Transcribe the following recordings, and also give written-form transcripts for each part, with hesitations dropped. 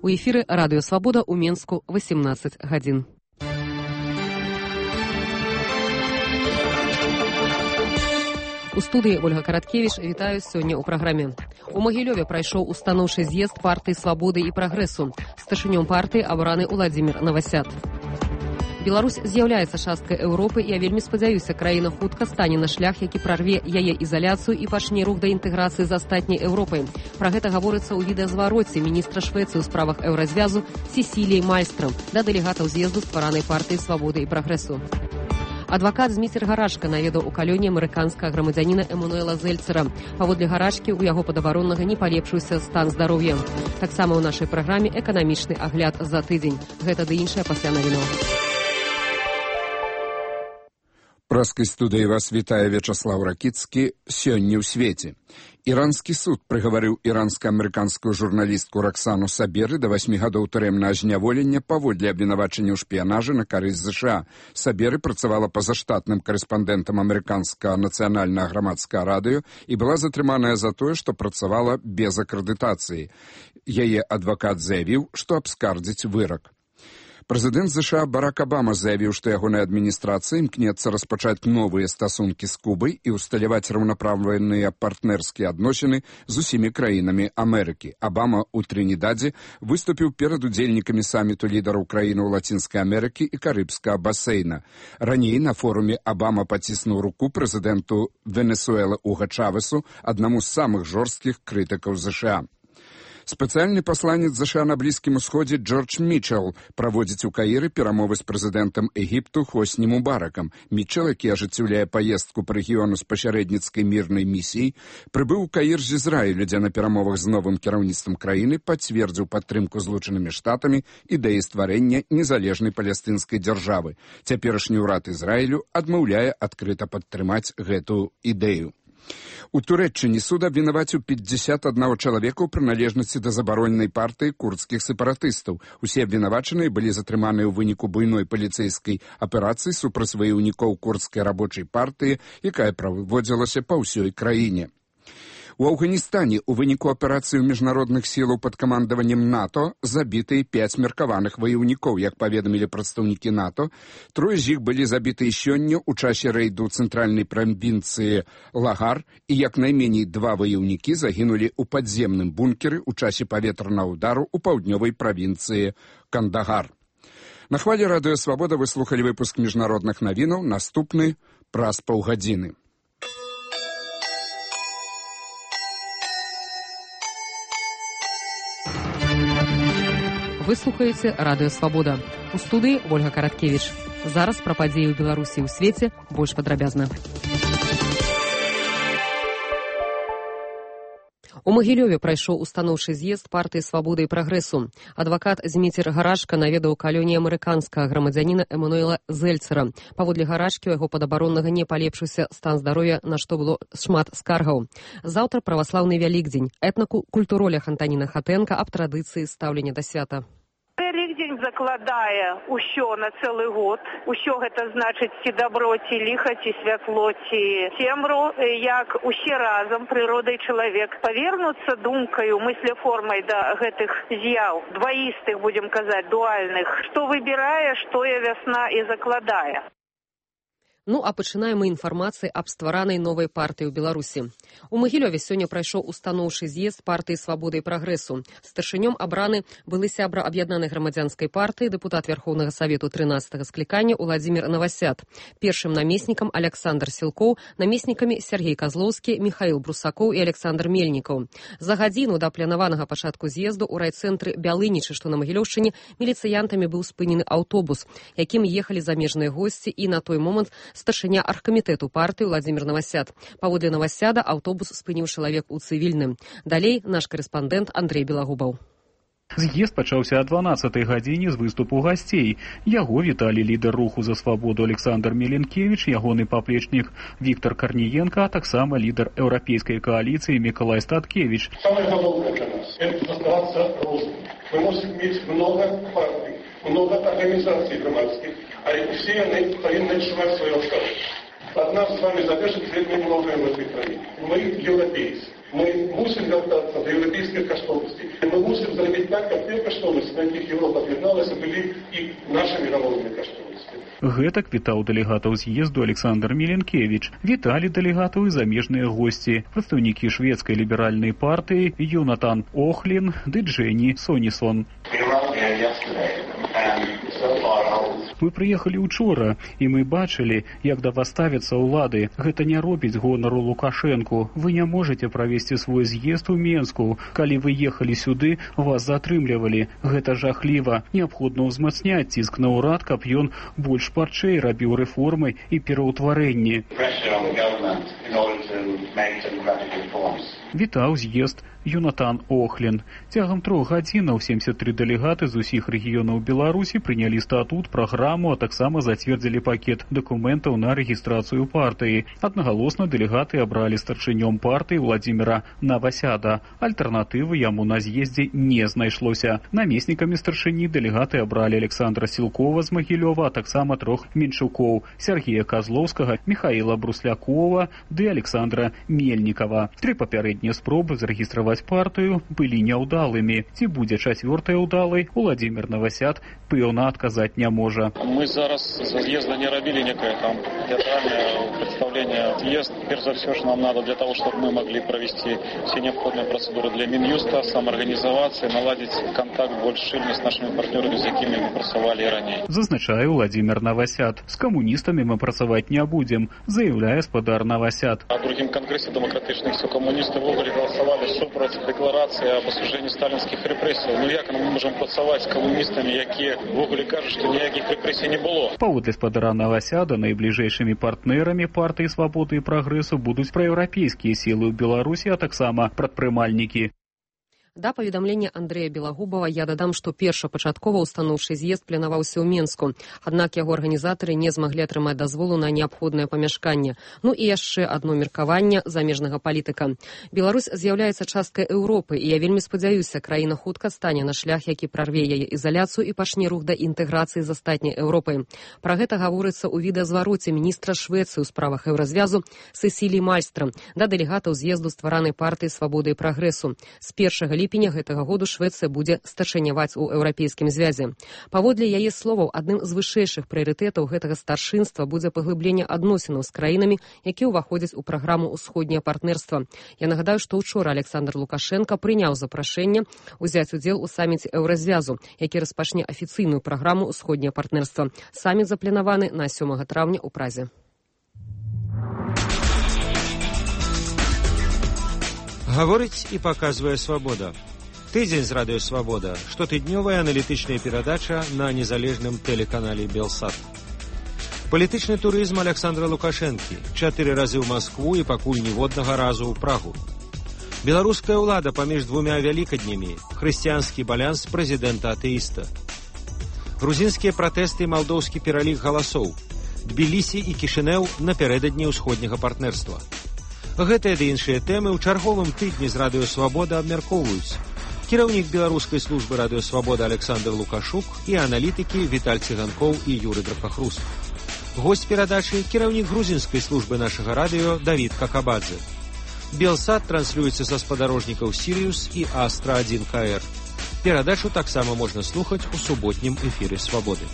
У эфіры Радыё Свабода ў Менску 18 гадзін. У студыі Ольга Караткевіч вітаю сёння ў праграме. У Магілёве прайшоў устаноўчы з'езд партыі Свабоды і Прагрэсу. Старшынём партыі абраны Уладзімір Навасяд. Беларусь з'яўляецца часткай Еўропы, і я вельмі спадзяюся, краіна хутка стане на шлях, які прарве яе ізаляцыю і пачне рух да інтэграцыі з астатняй Еўропай. Пра гэта гаворыцца ў відэазвароце міністра Швецыі ў справах еўразвязу Сесіліі Мальстрам да дэлегатаў з'езду стваранай партыі Свабоды і Прагрэсу. Адвакат Зміцер Гарачка наведаў у калёне амерыканскага грамадзяніна Эмануэла Зельцера. Паводле Гарачкі, у яго падабароннага не палепшыўся стан здароўя. Таксама ў нашай праграме эканамічны агляд за тыдзень. Гэта ды іншае пасля навінаў. Праскай студыі вас вітае Вячаслаў Ракіцкі. Сёння ў свеце. Іранскі суд прыгаварыў іранска-амерыканскую журналістку Роксану Саберы да 8 гадоў турэмнага зняволення паводле абвінавачання ў шпіянажы на карысць ЗША. Саберы працавала пазаштатным карэспандэнтам амерыканскага нацыянальнага грамадскага радыё і была затрыманая за тое, што працавала без акрэдытацыі. Яе адвакат заявіў, што абскардзіць вырак. Прэзідэнт ЗША Барак Абама заявіў, што ягоная адміністрацыя імкнецца распачаць новыя стасункі з Кубай і ўсталяваць раўнапраўныя партнерскія адносіны з усімі краінамі Амерыкі. Абама ў Трынідадзе выступіў перад удзельнікамі саміту лідараў краінаў Лацінскай Амерыкі і Карыбскага басейна. Раней на форуме Абама паціснуў руку прэзідэнту Венесуэлы Уга Чавесу, аднаму з самых жорсткіх крытыкаў ЗША. Спецыяльны пасланец ЗША на Блізкім Усходзе Джордж Мітчел праводзіць у Каіры перамовы з прэзідэнтам Егіпту Хосні Мубаракам. Мітчел, які ажыццяўляе паездку па рэгіёну з пасярэдніцкай мірнай місіяй, прыбыў у Каір з Ізраілю, дзе на перамовах з новым кіраўніцтвам краіны пацвердзіў падтрымку Злучанымі Штатамі ідэі стварэння незалежнай палестынскай дзяржавы. Цяперашні ўрад Ізраілю адмаўляе адкрыта падтрымаць гэту ідэю. У Турэччыне суд абвінаваціў 51 чалавека ў прыналежнасці да забароненай партыі курдскіх сепаратыстаў. Усе абвінавачаныя былі затрыманыя ў выніку буйной паліцэйскай аперацыі супраць ваяўнікоў курдскай рабочай партыі, якая праводзілася па ўсёй краіне. У Афганістане у выніку аперацыі міжнародных сілаў пад камандаваннем НАТО забітыя 5 меркаваных ваяўнікоў. Як паведамілі прадстаўнікі НАТО, 3 з іх былі забітыя сёння ў часе рэйду ў цэнтральнай правінцыі Лагар, і як найменей 2 ваяўнікі загінулі ў падземным бункеры ў часе паветранага ўдару ў паўднёвай правінцыі Кандагар. На хвалі Радыё Свабода вы слухалі выпуск міжнародных навінаў, наступны праз паўгадзіны. Вы слухаеце Радыё Свабода. У студыі Ольга Караткевіч. Зараз пра падзеі ў Беларусі і ў свеце больш падрабязна. У Магілёве прайшоў устаноўчы з'езд партыі Свабоды і Прагрэсу. Адвакат Зміцер Гарачка наведаў у калёне амерыканскага грамадзяніна Эмануэла Зельцера. Паводле Гарачкі, у яго падабароннага не палепшыўся стан здароўя, на што было шмат скаргаў. Заўтра праваслаўны Вялікдзень. Этна-культуролях Антаніна Хатэнка аб традыцыі стаўлення да свята. Вялікдзень закладае ўсё на цэлы год. Усё гэта значыць ці дабро, ці ліха, ці святло, ці цемру, як усе разам, прырода і чалавек, павернуцца думкаю, мыслеформай да гэтых з'яў, дваістых, будзем казаць, дуальных, што выбірае, што я вясна і закладае. Ну, а пачынаем мы інфармацыі аб стваранай новай партыі ў Беларусі. У Магілёве сёння прайшоў устаноўчы з'езд партыі Свабоды і Прагрэсу. Старшынём абраны былы сябра аб'яднанай грамадзянскай партыі, дэпутат Вярхоўнага Савету 13-га склікання Уладзімір Навасяд. Першым намеснікам Аляксандр Сілкоў, намеснікамі Сергей Казлоўскі, Міхаіл Брусакоў і Александр Мельнікаў. За гадзіну да планаванага пачатку з'езду ў райцэнтры Бялынічы, што на Магілёўшчыне, міліцыянтамі быў спынены аўтобус, якім ехалі замежныя госці, і на той момант старшыня аргкамітэту партыі Уладзімір Навасяд. Паводле Навасяда аўтобус спыніў чалавек у цывільным. Далей наш карэспандэнт Андрей Белагубаў. З'езд пачаўся о 12-й гадзіне з выступу гасцей. Яго віталі лідар руху за свабоду Александр Меленкевич, ягоны паплечнік Віктор Карніенка, а таксама лідар еўрапейскай коаліцыі Миколай Статкевич. Самое главное для нас – это оставаться розовым. Мы можем иметь много партий, много организаций громадских, а все они повинны отжимать свое вклад. От нас с вами зависит вельми многое в этой стране. Мы европейцы. Мы мусим вертаться до европейских коштовностей. Мы мусим зробити так, как те коштовности Гэтак вітаў дэлегатаў з'езду Александр Меленкевич. Віталі дэлегатаў і замежныя госці, прадстаўнікі шведскай ліберальнай партыі Йонатан Охлин ды Дженні Сонісон. Мы прыехалі учора, і мы бачылі, як да вас ставяцца ўлады. Гэта не робіць гонару Лукашэнку. Вы не можете правесці свой з'езд у Менску. Калі вы ехалі сюды, вас затрымлівалі. Гэта жахліва. Неабходна ўзмацняць ціск на ўрад, каб ён больш парчэй рабіў рэформы і пераўтварэнні. Вітаў з'езд Йонатан Охлин. Цягам 3 гадзінаў 73 дэлегаты з усіх рэгіёнаў Беларусі прынялі статут, праграму, а таксама зацвердзілі пакет дакументаў на рэгістрацыю партыі. Аднагалосна дэлегаты абралі старшынём партыі Владзіміра Навасяда. Альтэрнатывы яму на з'ездзе не знайшлося. Намеснікамі старшыні дэлегаты абралі Александра Сілкова з Магілёва, а таксама 3 менчукоў – Сергея Козловскага, Михаила Бруслякова ды Александра Мельнікава. 3 папярэднія спробы зарэгістраваць партыю былі няўдалымі. Ці будзе 4-я ўдалай, Владзімір Навасяд пэўна адказаць не можа. Мы зараз со з'езда не рабілі некое там театральное представление. Съезд, перш за все, что нам надо для того, чтобы мы могли провести все необходимые процедуры для Минюста, самоорганизоваться и наладить контакт больше шильный с нашими партнерами, с якими мы працавалі ранее. Зазначае Владзімір Навасяд. З камуністамі мы працаваць не будем, заявляе спадар Навасяд. А другим конгрессе демократичных все коммунисты в Уголе голосовали супроть декларации об осуждении сталинских репрессий. Ну як мы можем працаваць з камуністамі, які в Уголе кажуть, что ніяких репрессий не было? Паводле спадара Навасяда найбліжэйшымі партнерамі партыі свабоды і прагрэсу будуць праеўрапейскія сілы ў Беларусі, а таксама прадпрымальнікі. Да паведамлення Андрэя Белагубова я дадам, што першапачаткова устаноўчы з'езд планаваўся ў Менску, аднак яго арганізатары не змаглі атрымаць дазволу на неабходнае памяшканне. Ну і яшчэ адно меркаванне замежнага палітыка. Беларусь з'яўляецца часткай Еўропы, і я вельмі спадзяюся, краіна хутка стане на шлях, які прарве яе ізаляцыю і пачне рух да інтэграцыі з астатняй Еўропай. Пра гэта гаворыцца ў відэазвароце міністра Швецыі ў справах еўразвязу Сесілі Мальстра да дэлегатаў з'езду стваранай партыі свабоды і прагрэсу. З 1 ліпеня гэтага году Швецыя будзе старшыняваць у еўрапейскім звязе. Паводле яе словаў, адным з вышэйшых прыярытэтаў гэтага старшынства будзе паглыбленне адносінаў з краінамі, якія ўваходзяць у праграму «Усходняе партнерства». Я нагадаю, што ўчора Александр Лукашенко прыняў запрашэнне ўзяць удзел у саміце еўразвязу, які распачне афіцыйную праграму «Усходняе партнерства». Саміт запланаваны на 7 траўня ў Празе. Гаворыць і паказвае свабода. Тыдзень з радыё «Свабода» – штотыднёвая аналітычная перадача на незалежным тэлеканале «Белсат». Палітычны турызм Александра Лукашэнкі. 4 разы ў Маскву і пакуль ніводнага разу ў Прагу. Беларуская ўлада паміж 2 вялікаднямі. Хрысціянскі балянс прэзідэнта-атэіста. Грузінскія пратэсты і малдоўскі пералік галасоў. Тбілісі і Кішынеў напярэдадні ўсходняга партнерства. Гэтыя ды іншыя тэмы ў чарговым тыдні з радыё «Свабода» абмяркоўваюць кіраўнік беларускай службы радыё «Свабода» Александр Лукашук і аналітыкі Віталь Цыганкоў і Юры Драпахрус. Госць перадачы – кіраўнік грузінскай службы нашага радыё Давід Какабадзе. Белсат транслюецца са спадарожнікаў «Сіриус» і «Астра-1 КР». Перадачу таксама можна слухаць у суботнім эфіры «Свабоды».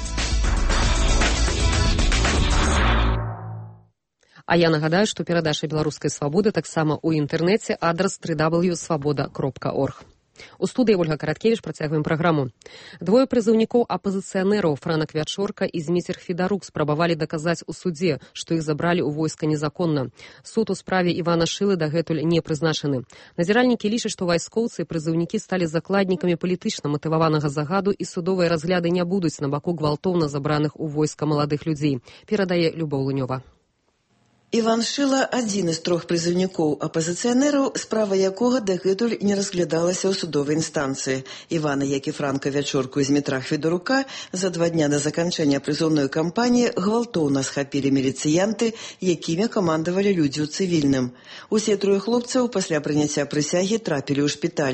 А я нагадаю, што перадача беларускай свабоды таксама ў інтэрнэце, адрас www.swoboda.org. У студыі Ольга Караткевіч працягваем праграму. 2 прызыўнікоў апазіцыянераў Франак Вячорка і Зміцер Федарук спрабавалі даказаць у судзе, што іх забралі ў войска незаконна. Суд у справе Івана Шылы дагэтуль не прызначаны. Назіральнікі лічаць, што вайскоўцы і прызыўнікі сталі закладнікамі палітычна матываванага загаду і судовыя разгляды не будуць на баку гвалтоўна забраных у войска маладых людзей, перадае Любоў Лунёва. Іван Шыла – адзін з 3 прызыўнікоў апазіцыянераў, справа якога дагэтуль не разглядалася ў судовай інстанцыі. Івана, як і Франка Вячорку і Змітра Федарука, за 2 дня да заканчэння прызыўной кампаніі гвалтоўна схапілі міліцыянты, якімі камандавалі людзі ў цывільным. Усе 3 хлопцаў пасля прыняцця прысягі трапілі ў шпіталі.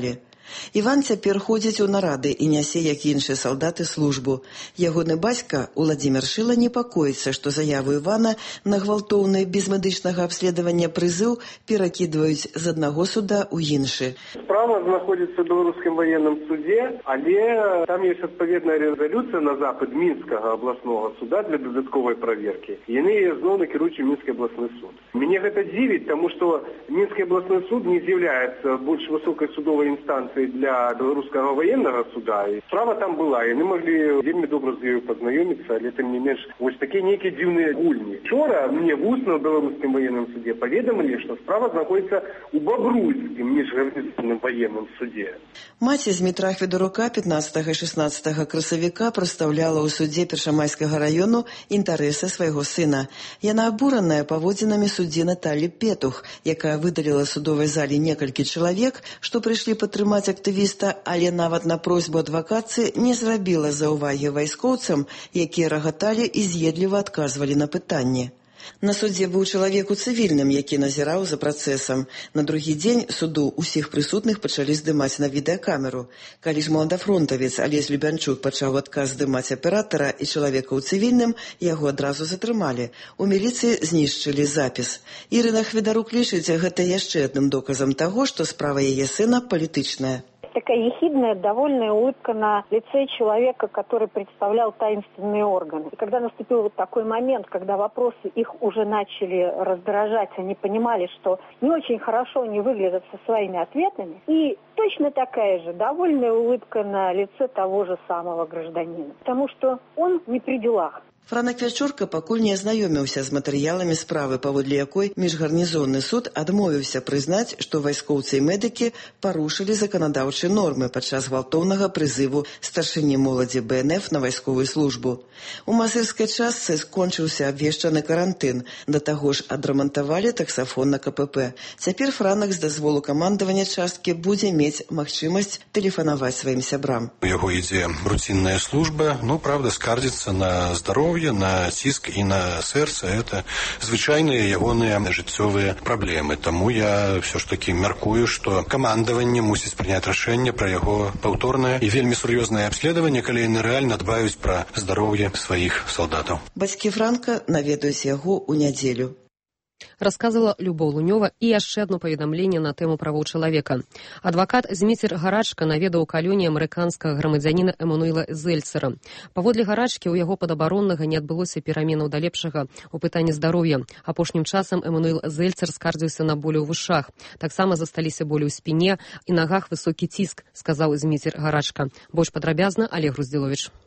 Іван цяпер ходзіць у нарады і нясе, як іншыя салдаты, службу. Ягоны бацька, Уладзімір Шыла, непакоіцца, што заяву Івана на гвалтоўны без медычнага абследавання прызыў перакідваюць з аднаго суда ў іншы. Справа знаходзіцца ў беларускім ваенным суде, але там ёсць адпаведная рэзалюцыя на запыт Мінскага абласнога суда для дадатковай праверкі. Яны зноў накіруюць у Мінскі абласны суд. Мяне гэта дзівіць, таму што Мінскі абласны суд не з'яўляецца больш высокай судовай інстанцыяй для беларускага военнага суда. І справа там была, яны маглі вельмі добра з ёю пазнаёміцца, але тым не менш вось такія нейкія дзіўныя гульні. Вчора мне вусна ў беларускім военным суде паведамілі, што справа знаходзіцца ў Бабруйскім міжгарнізонным военным суде. Маці Змітра Хведорука 15 і 16 красавіка прадстаўляла ў судзе Першамайскага раёну інтарэсы свайго сына. Яна абураная паводзінамі суддзі Наталі Петух, якая выдаліла судовай зале некалькі чалавек, што прыйшлі падтрымаць актывіста, але нават на просьбу адвакатцы не зрабіла заўвагі вайскоўцам, якія рагаталі і з'едліва адказвалі на пытанні. На судзе быў чалавек у цывільным, які назіраў за працэсам. На другі дзень суду ўсіх прысутных пачалі здымаць на відэакамеру. Калі ж маладафронтавец Алесь Любянчук пачаў адказ здымаць аператара і чалавека ў цывільным, яго адразу затрымалі. У міліцыі знішчылі запіс. Ірына Хведарук лічыць гэта яшчэ адным доказам таго, што справа яе сына палітычная. Такая ехидная, довольная улыбка на лице человека, который представлял таинственные органы. И когда наступил вот такой момент, когда вопросы их уже начали раздражать, они понимали, что не очень хорошо они выглядят со своими ответами, и точно такая же довольная улыбка на лице того же самого гражданина. Потому что он не при делах. Франак Вячорка пакуль не азнаёміўся з матэрыяламі справы, паводле якой міжгарнізонны суд адмовіўся прызнаць, што вайскоўцы і медыкі парушылі заканадаўчыя нормы падчас гвалтоўнага прызыву старшыні моладзі БНФ на вайсковую службу. У мазырскай частцы скончыўся абвешчаны карантын, да таго ж адрамантавалі таксафон на КПП. Цяпер Франак з дазволу камандавання часткі будзе мець магчымасць тэлефанаваць сваім сябрам. У яго ідзе руцінная служба, правда, скардзіцца на здароўе, на ціск і на сэрца. Это звычайныя ягоныя жыццёвыя праблемы. Таму я ўсё ж такі мяркую, што камандаванне мусіць прыняць рашэнне пра яго паўторнае і вельмі сур'ёзнае абследаванне, калі яны рэальна дбаюць пра здароўе сваіх салдатаў. Бацькі Франка наведаюць яго ў нядзелю. Расказала Любоў Лунёва і яшчэ адно паведамленне на тэму правоў чалавека. Адвакат Зміцер Гарачка наведаў у калоніі амерыканскага грамадзяніна Эмануэла Зельцера. Паводле Гарачкі ў яго падабароннага не адбылося пераменаў да лепшага у пытанні здароўя. Апошнім часам Эмануэл Зельцер скардзіўся на болі ў вушах. Таксама засталіся болі ў спіне і нагах высокі ціск, сказаў Зміцер Гарачка. Больш падрабязна Олег Груздзіловіч.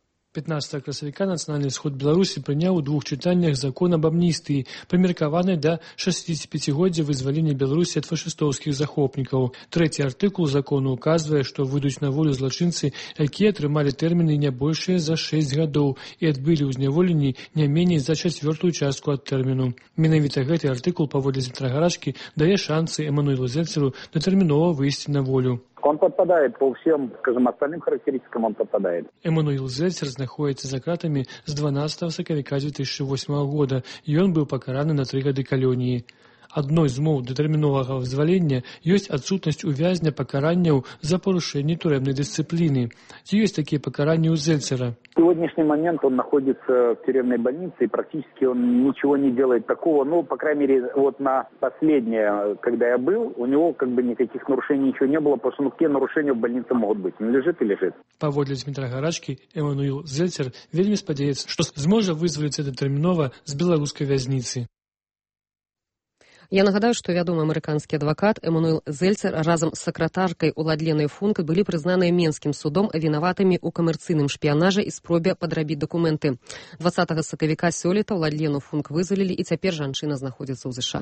15 красавіка Нацыянальны сход Беларусі прыняў у двух чытаннях закон аб амністыі, прымеркаваны да 65-годдзя вызвалення Беларусі ад фашыстоўскіх захопнікаў. Трэці артыкул закону указвае, што выйдуць на волю злачынцы, якія атрымалі тэрміны не большыя за 6 гадоў і адбылі ў зняволенні не меней за чацвёртую частку ад тэрміну. Менавіта гэты артыкул, паводле Змітра Гарачкі, дае шансы Эмануэлу Зельцеру датэрмінова выйсці на волю. Он подпадает по всем, скажем, остальным характеристикам, он подпадает. Эмануэл Зельцер знаходится за кратами с 12 сакавіка 2008 года, и он был покараны на 3 гады калоніі. Адной з умоў датэрміновага вызвалення ёсць адсутнасць увязня пакаранняў за парушэнне турэмнай дысцыпліны. Ці ёсць такія пакаранні ў Зельцера? В сегодняшний момент он находится в тюремной больнице, и практически он ничего не делает такого. По крайней мере, вот на последнее, когда я был, у него никаких нарушений ничего не было, потому что какие нарушения в больнице могут быть? Он лежит и лежит. Паводле Змітра Гарачкі, Эмануэл Зельцер вельмі спадзяецца, што зможа вызваліцца датэрмінова з беларускай вязніцы. Я нагадаю, што вядомы амерыканскі адвакат Эмануэл Зельцер разам з сакратаркай Уладленай Функ былі прызнаныя Менскім судом вінаватымі ў камерцыйным шпіянажы і спробе падрабіць дакументы. 20 сакавіка сёлета Уладлену Функ вызвалілі, і цяпер жанчына знаходзіцца ў ЗША.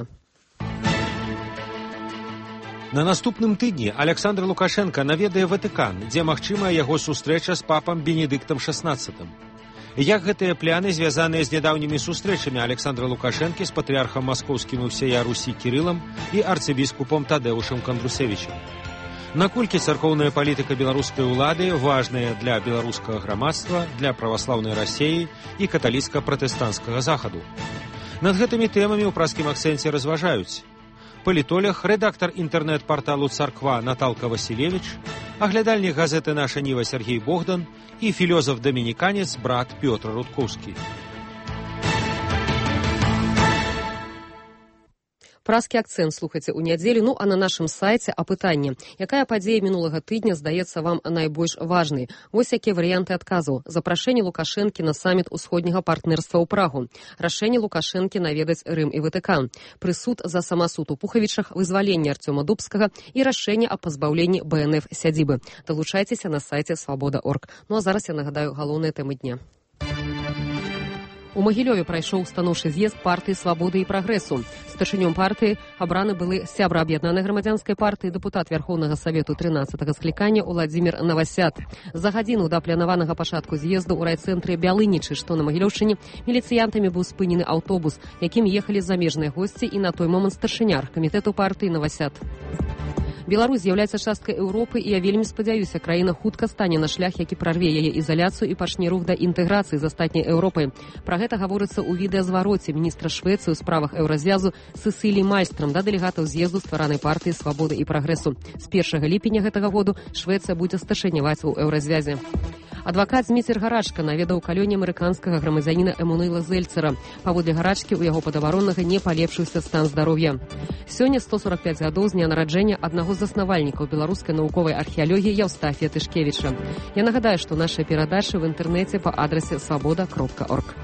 На наступным тыдні Александр Лукашенко наведае Ватыкан, дзе магчымая яго сустрэча з папам Бенедыктам XVI. Як гэтыя пляны звязаныя з нядаўнімі сустрэчамі Александра Лукашэнкі з патрыархам маскоўскім і ўсея Русі Кірылам і арцыбіскупом Тадэушам Кандрусевічам? Наколькі царкоўная палітыка беларускай улады важная для беларускага грамадства, для праваслаўнай Расіі і каталіцка-пратэстанцкага захаду? Над гэтымі тэмамі ў праскім акцэнце разважаюць палітолог, рэдактар інтэрнэт-парталу «Царква» Наталка Васілевіч, аглядальнік газеты «Наша Ніва» Сергей Богдан і філёзаф-дамініканец брат Пётр Рудкоўскі. Праскі акцэнт слухайце ў нядзелю, а на нашым сайце апытанне. Якая падзея мінулага тыдня здаецца вам найбольш важнай? Вось якія варыянты адказаў. Запрашэнне Лукашэнкі на саміт усходняга партнерства ў Прагу. Рашэнне Лукашэнкі наведаць Рым і Ватыкан. Прысуд за самасуд у Пухавічах, вызваленне Артёма Дубскага і рашэнне аб пазбаўленні БНФ сядзібы. Далучайцеся на сайце свабода.орг. А зараз я нагадаю галоўныя тэмы дня. У Магілёве прайшоў устаноўчы з'езд партыі «Свабоды і прагрэсу». Старшынём партыі абраны былы сябра аб'яднанай грамадзянскай партыі, дэпутат Вярхоўнага Савету 13-га склікання Уладзімір Навасят. За гадзіну да планаванага пачатку з'езду ў райцэнтры Бялынічы, што на Магілёўшчыне, міліцыянтамі быў спынены аўтобус, якім ехалі замежныя госці і на той момант старшыня камітэту партыі Навасят. Беларусь з'яўляецца часткай Еўропы, і я вельмі спадзяюся, краіна хутка стане на шлях, які прарве яе ізаляцыю і пачне рух да інтэграцыі з астатняй Еўропай. Пра гэта гаворыцца ў відэазвароце міністра Швецыі ў справах еўразвязу Сесілі Мальстрам да дэлегатаў з'езду стваранай партыі «Свабоды і прагрэсу». З 1 ліпеня гэтага году Швецыя будзе старшыняваць у еўразвязе. Адвакат Зміцер Гарачка наведаў калёне амерыканскага грамадзяніна Эмануэла Зельцера. Паводле Гарачкі, у яго падабароннага не палепшыўся стан здароўя. Сёння 145 гадоў з дня нараджэння аднаго з заснавальнікаў беларускай навуковай археалогіі Яўстафія Тышкевіча. Я нагадаю, што наша перадача в інтэрнэце па адрасе свабода.орг.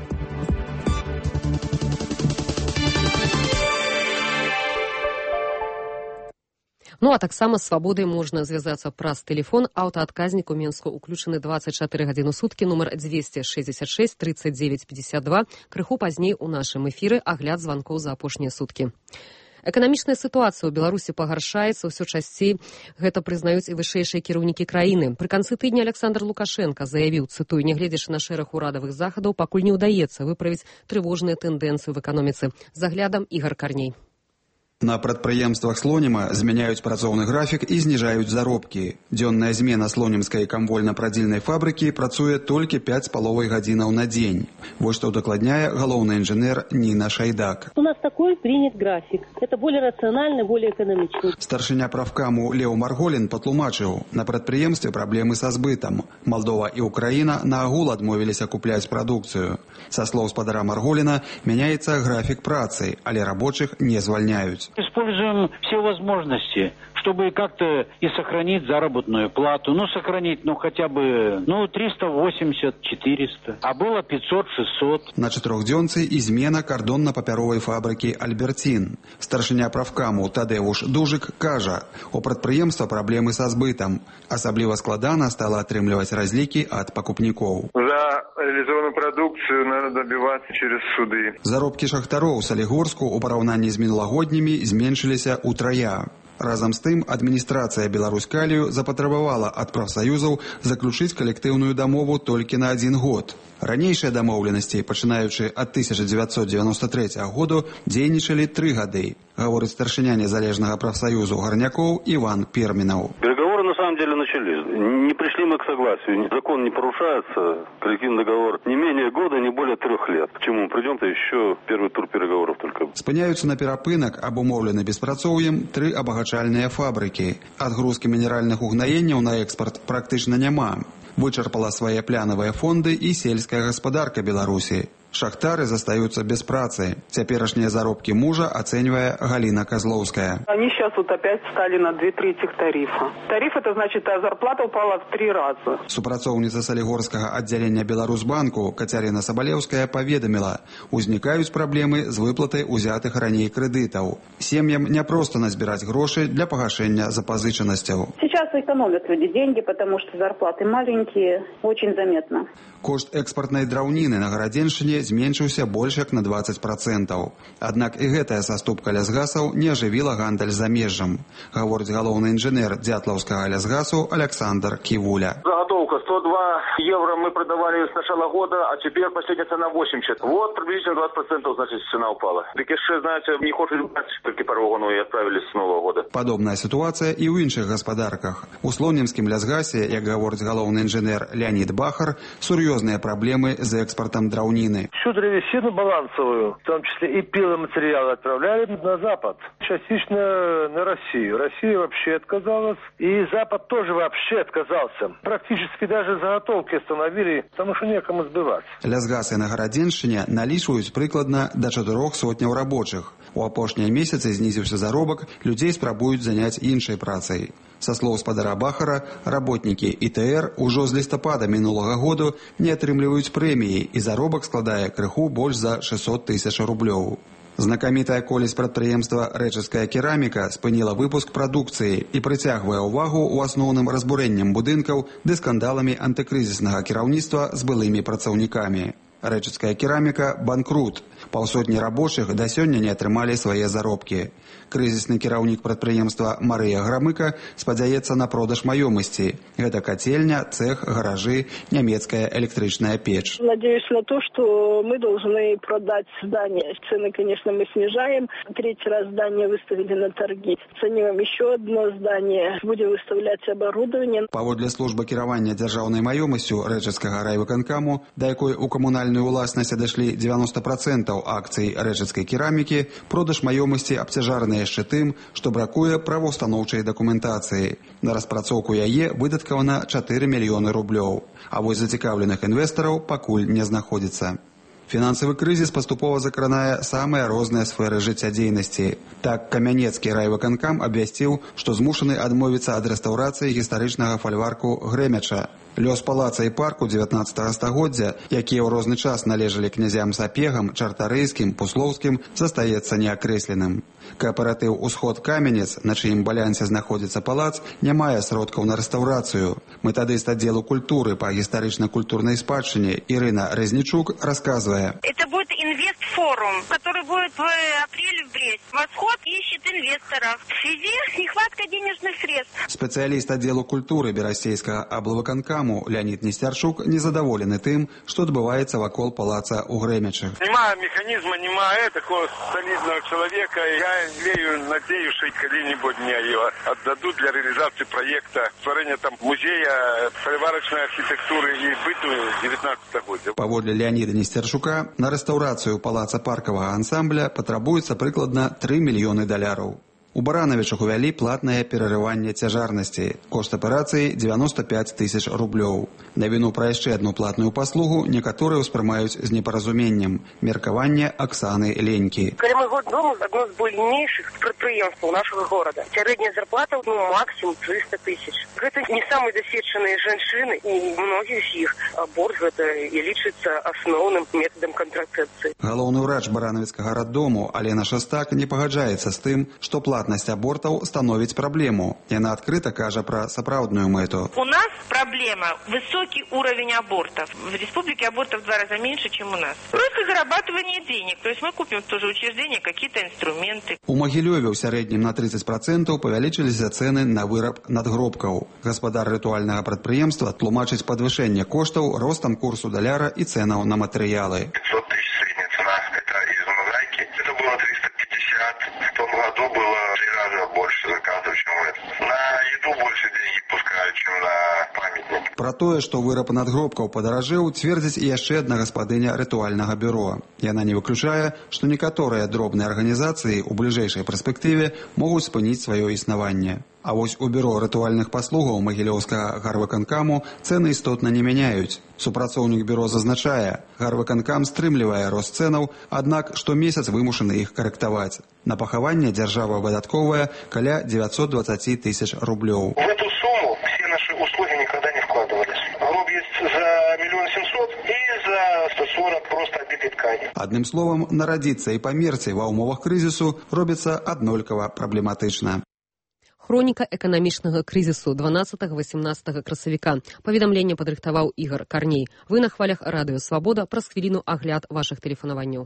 А таксама з «Свабодай» можна звязацца праз тэлефон. Аўтаадказнік у Менску ўключаны 24 гадзіны суткі, нумар 266 39 52. Крыху пазней у нашым эфіры агляд званкоў за апошнія суткі. Эканамічная сітуацыя ў Беларусі пагаршаецца ўсё часцей. Гэта прызнаюць і вышэйшыя кіраўнікі краіны. Пры канцы тыдня Александр Лукашенко заявіў, цытую, нягледзячы на шэраг урадавых захадаў, пакуль не ўдаецца выправіць трывожныя тэндэнцыі в эканоміцы. З аглядам Ігар Карней. На прадпрыемствах Слоніма змяняюць працоўны графік і зніжаюць заробкі. Дзённая змена слонімскай камвольна-прадзільнай фабрыкі працуе толькі 5,5 гадзінаў на дзень. Вот што удакладняе галоўны інжынер Ніна Шайдак. У нас такой принят график. Это более рациональный, более экономичный. Старшыня правкаму Леў Марголін патлумачыў, на прадпрыемстве праблемы са збытам. Малдова і Украіна наогул адмовіліся купляць прадукцыю. Са слоў спадара Марголіна, мяняецца графік працы, але рабочых не звальняюць. Используем все возможности, чтобы как-то и сохранить заработную плату. Сохранить, хотя бы, 380, 400. А было 500, 600. На чатырохдзёнцы і змена кардонна-папяровай фабрыкі «Альберцін». Старшыня правкаму Тадеуш Дужык кажа, у прадпрыемства праблемы са збытам. Асабліва складана стала атрымліваць разлікі ад пакупнікоў. За реализованную продукцию надо добиваться через суды. Заробкі шахтароў ў Салігорску у параўнанні з мінулагоднімі зменшыліся ўтрая. Разам з тым, адміністрацыя Беларуськалію запатрабавала ад прафсаюзаў заключыць калектыўную дамову толькі на 1 год. Ранейшыя дамоўленасці, пачынаючы ад 1993 году, дзейнічалі 3 гады, гаворыць старшыня незалежнага прафсаюзу гарнякоў Іван Пермінаў. Переговоры на самом деле начались. Не пришли мы к согласию. Закон не порушается. Коллективный договор не менее года, не более 3 лет. Почему? Придем-то еще первый тур переговоров только. Спыняюцца на перапынак, абумоўлены беспрацоўем, 3 абагачальныя фабрыкі. Адгрузкі мінеральных угнаенняў на экспарт практычна няма. Вычарпала свае планавыя фонды і сельская гаспадарка Беларусі. Шахтары застаюцца без працы. Цяперашнія заробкі мужа ацэньвае Галина Козловская. Они сейчас опять стали на 2/3 тарифа. Тариф, это значит, зарплата упала в 3 раза. Супрацоўніца Салігорскага аддзялення Беларусбанку Кацярына Сабалеўская паведаміла, узнікаюць праблемы з выплатай узятых раней крэдытаў. Сем'ям няпроста назбіраць грошы для пагашэння запазычанасцяў. Сейчас экономят люди деньги, потому что зарплаты маленькие, очень заметно. Кошт экспартнай драўніны на Гарадзеншчыне зменшыўся больш як на 20%. Аднак і гэтая саступка лясгасаў не ажывіла гандаль за межам, гаворыць галоўны інжынер Дзятлаўскага лясгасу Александр Ківуля. Заготовка 102 евро мы продавали с начала года, а теперь последняя цена 80. Вот приблизительно 20%, значит, цена упала. Бекеше, знаете, не хочет брать только пару и отправились с Нового года. Падобная сітуацыя і ў іншых гаспадарках. У слонімскім лясгасе, як гаворыць галоўны інжынер Леонід Бахар, сур'ёзныя праблемы з экспартам драўніны. Всю древесину балансовую, в том числе и пиломатериалы, отправляли на Запад. Частично на Россию. Россия вообще отказалась, и Запад тоже вообще отказался. Практически даже заготовки остановили, потому что некому сбывать. Лясгасы на Гарадзеншчыне налічваюць прыкладна да 400 рабочых. У апошнія месяцы знізіўся заробак, людзей спрабуюць заняць іншай працай. Са слоў спадара Бахара, работнікі ІТР ужо з лістапада мінулага году не атрымліваюць прэміі, і заробак складае крыху больш за 600 тысяч рублёў. Знакамітая колісь прадпрыемства «Рэчыцкая кераміка» спыніла выпуск прадукцыі і прыцягвае ўвагу ў асноўным разбурэннем будынкаў ды скандаламі антыкрызіснага кіраўніцтва з былымі працаўнікамі. «Рэчыцкая кераміка» – банкрут. Паўсотні рабочых да сёння не атрымалі свае заробкі. Крызісны кіраўнік прадпрыемства Марыя Грамыка спадзяецца на продаж маёмасці. Гэта кацельня, цех, гаражы, нямецкая электрычная печь. Надеюсь на то, что мы должны продать здание. Цены, конечно, мы снижаем. Третий раз здание выставили на торги. Ценим еще одно здание. Будем выставлять оборудование. Паводле службы кіравання дзяржаўнай маёмасцю Рэчыцкага райвыканкаму, да якой у камунальную ўласнасць адашлі 90% акцый рэчыцкай керамікі, продаж маёмасці абцяжараны яшчэ тым, што бракуе праваўстаноўчай дакументацыі. На распрацоўку яе выдаткавана 4 мільёны рублёў. А вось зацікаўленых інвестараў пакуль не знаходзіцца. Фінансавы крызіс паступова закранае самыя розныя сферы жыццядзейнасці. Так, Камянецкі райвыканкам абвясціў, што змушаны адмовіцца ад рэстаўрацыі гістарычнага фальварку Грэмяча. Лёс палаца і парку 19 стагоддзя, якія ў розны час належалі князям Сапегам, Чартарэйскім, Пуслоўскім, застаецца неакрэсленым. Кааператыў «Усход Каменец», на чыім балянсе знаходзіцца палац, не мае сродкаў на рэстаўрацыю. Метадыст аддзелу культуры па гістарычна-культурнай спадчыне Ірына Рэзнічук рассказывае. Это будет инвестфорум, который будет в апреле в Бресте. «Восход» ищет инвесторов. В связи с нехваткой денежных средств. Спецыяліст аддзелу культуры Берасцейскага аблвыканкаму Леонид Нестерчук незадаволены тым, што адбываецца вакол палаца ў Грэмячах. Нема механизма, нема такого солидного человека. Я имею надеюсь, что когда-нибудь мне его отдадут для реализации проекта створения там музея фольварочной архитектуры и быту 19 года. Паводле Леонида Нестерчука, на рэстаўрацыю палаца паркавага ансамбля патрабуецца прыкладна 3 мільёны доляраў. У Баранавічах увялі платнае перарыванне цяжарнасці. Кошт аперацыі 95 тысяч рублёў. На віну пра яшчэ одну платную паслугу некаторыя ўспрымаюць з непаразуменнем. Меркаванне Оксаны Ленькі. Калимый дом одно из больнейших предприятий нашего города. Средняя зарплата максимум 300 тысяч. Это не самые досведченные женщины, и многие из них аборт это и лічыцца асноўным методом контрацепции. Галоўны ўрач Баранавіцкага раддому Алена Шастак не пагаджаецца з тым, што платнасць абортаў становіць праблему. Яна адкрыта кажа пра сапраўдную мэту. У нас проблема высокий уровень абортов. В республике абортов в 2 раза меньше, чем у нас. Просто зарабатывание денег. То есть мы купим в то же учреждение какие-то инструменты. У Магілёве ў сярэднім на 30% павялічыліся цэны на выраб надгробкаў. Гаспадар рытуальнага прадпрыемства тлумачыць падвышэнне коштаў ростам курсу даляра і цэнаў на матэрыялы. 500 тысяч средняя цена. Это из мозаики. Это было 350. В том году было 3 раза больше заказов, чем в этом. На еду больше денег пускают, чем на памятник. Пра тое, што выраб надгробкаў падаражэў, цвердзіць і яшчэ адна гаспадыня рытуальнага бюро. Яна не выключае, што некаторыя дробныя арганізацыі ў бліжэйшай перспектыве могуць спыніць сваё існаванне. А вось у бюро рытуальных паслугаў Магілёўскага гарвыканкаму цэны істотна не мяняюць. Супрацоўнік бюро зазначае, гарвыканкам стрымлівае рост цэнаў, аднак штомесяц вымушаны іх карэктаваць. На пахаванне дзяржава выдатковая каля 920 тысяч рублёў. В эту сумму все наши услуги никогда не вкладывались. Гроб есть за 1 700 000 и за 140 просто обитой ткани. Адным словам, нарадзіцца і памерці ва ўмовах крызісу робіцца аднолькава праблематычна. Хроніка эканамічнага крызісу 12-18 красавіка. Паведамленне падрыхтаваў Ігар Карней. Вы на хвалях радыё Свабода. Праз хвіліну агляд вашых тэлефанаванняў.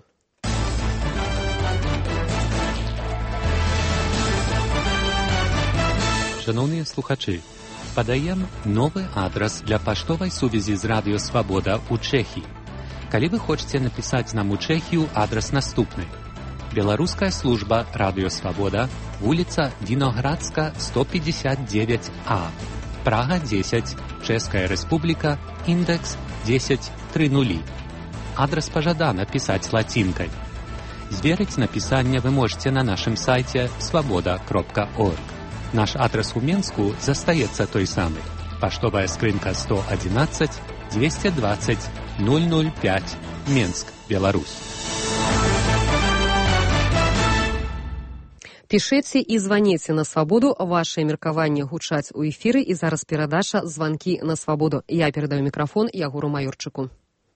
Шановныя слухачы, падаем новы адрас для паштовай сувязі з радыё Свабода ў Чэхіі. Калі вы хочаце напісаць нам у Чэхію, адрас наступны. Беларуская служба радыё Свабода, вуліца Віноградска, 159А, Прага 10, Чэшская Рэспубліка, індэкс 1030. адрес пожадана писать латинкой. Зверить написание вы можете на нашем сайте svoboda.org. Наш адрес у Менску застаецца той самый. Поштовая скрынка 111 220 005 Менск, Беларусь. Пішыце і званіце на свабоду. Вашае меркаванне гучаць у эфіры, і зараз перадача «Званкі на свабоду». Я перадаю мікрафон Ягору Маёрчыку.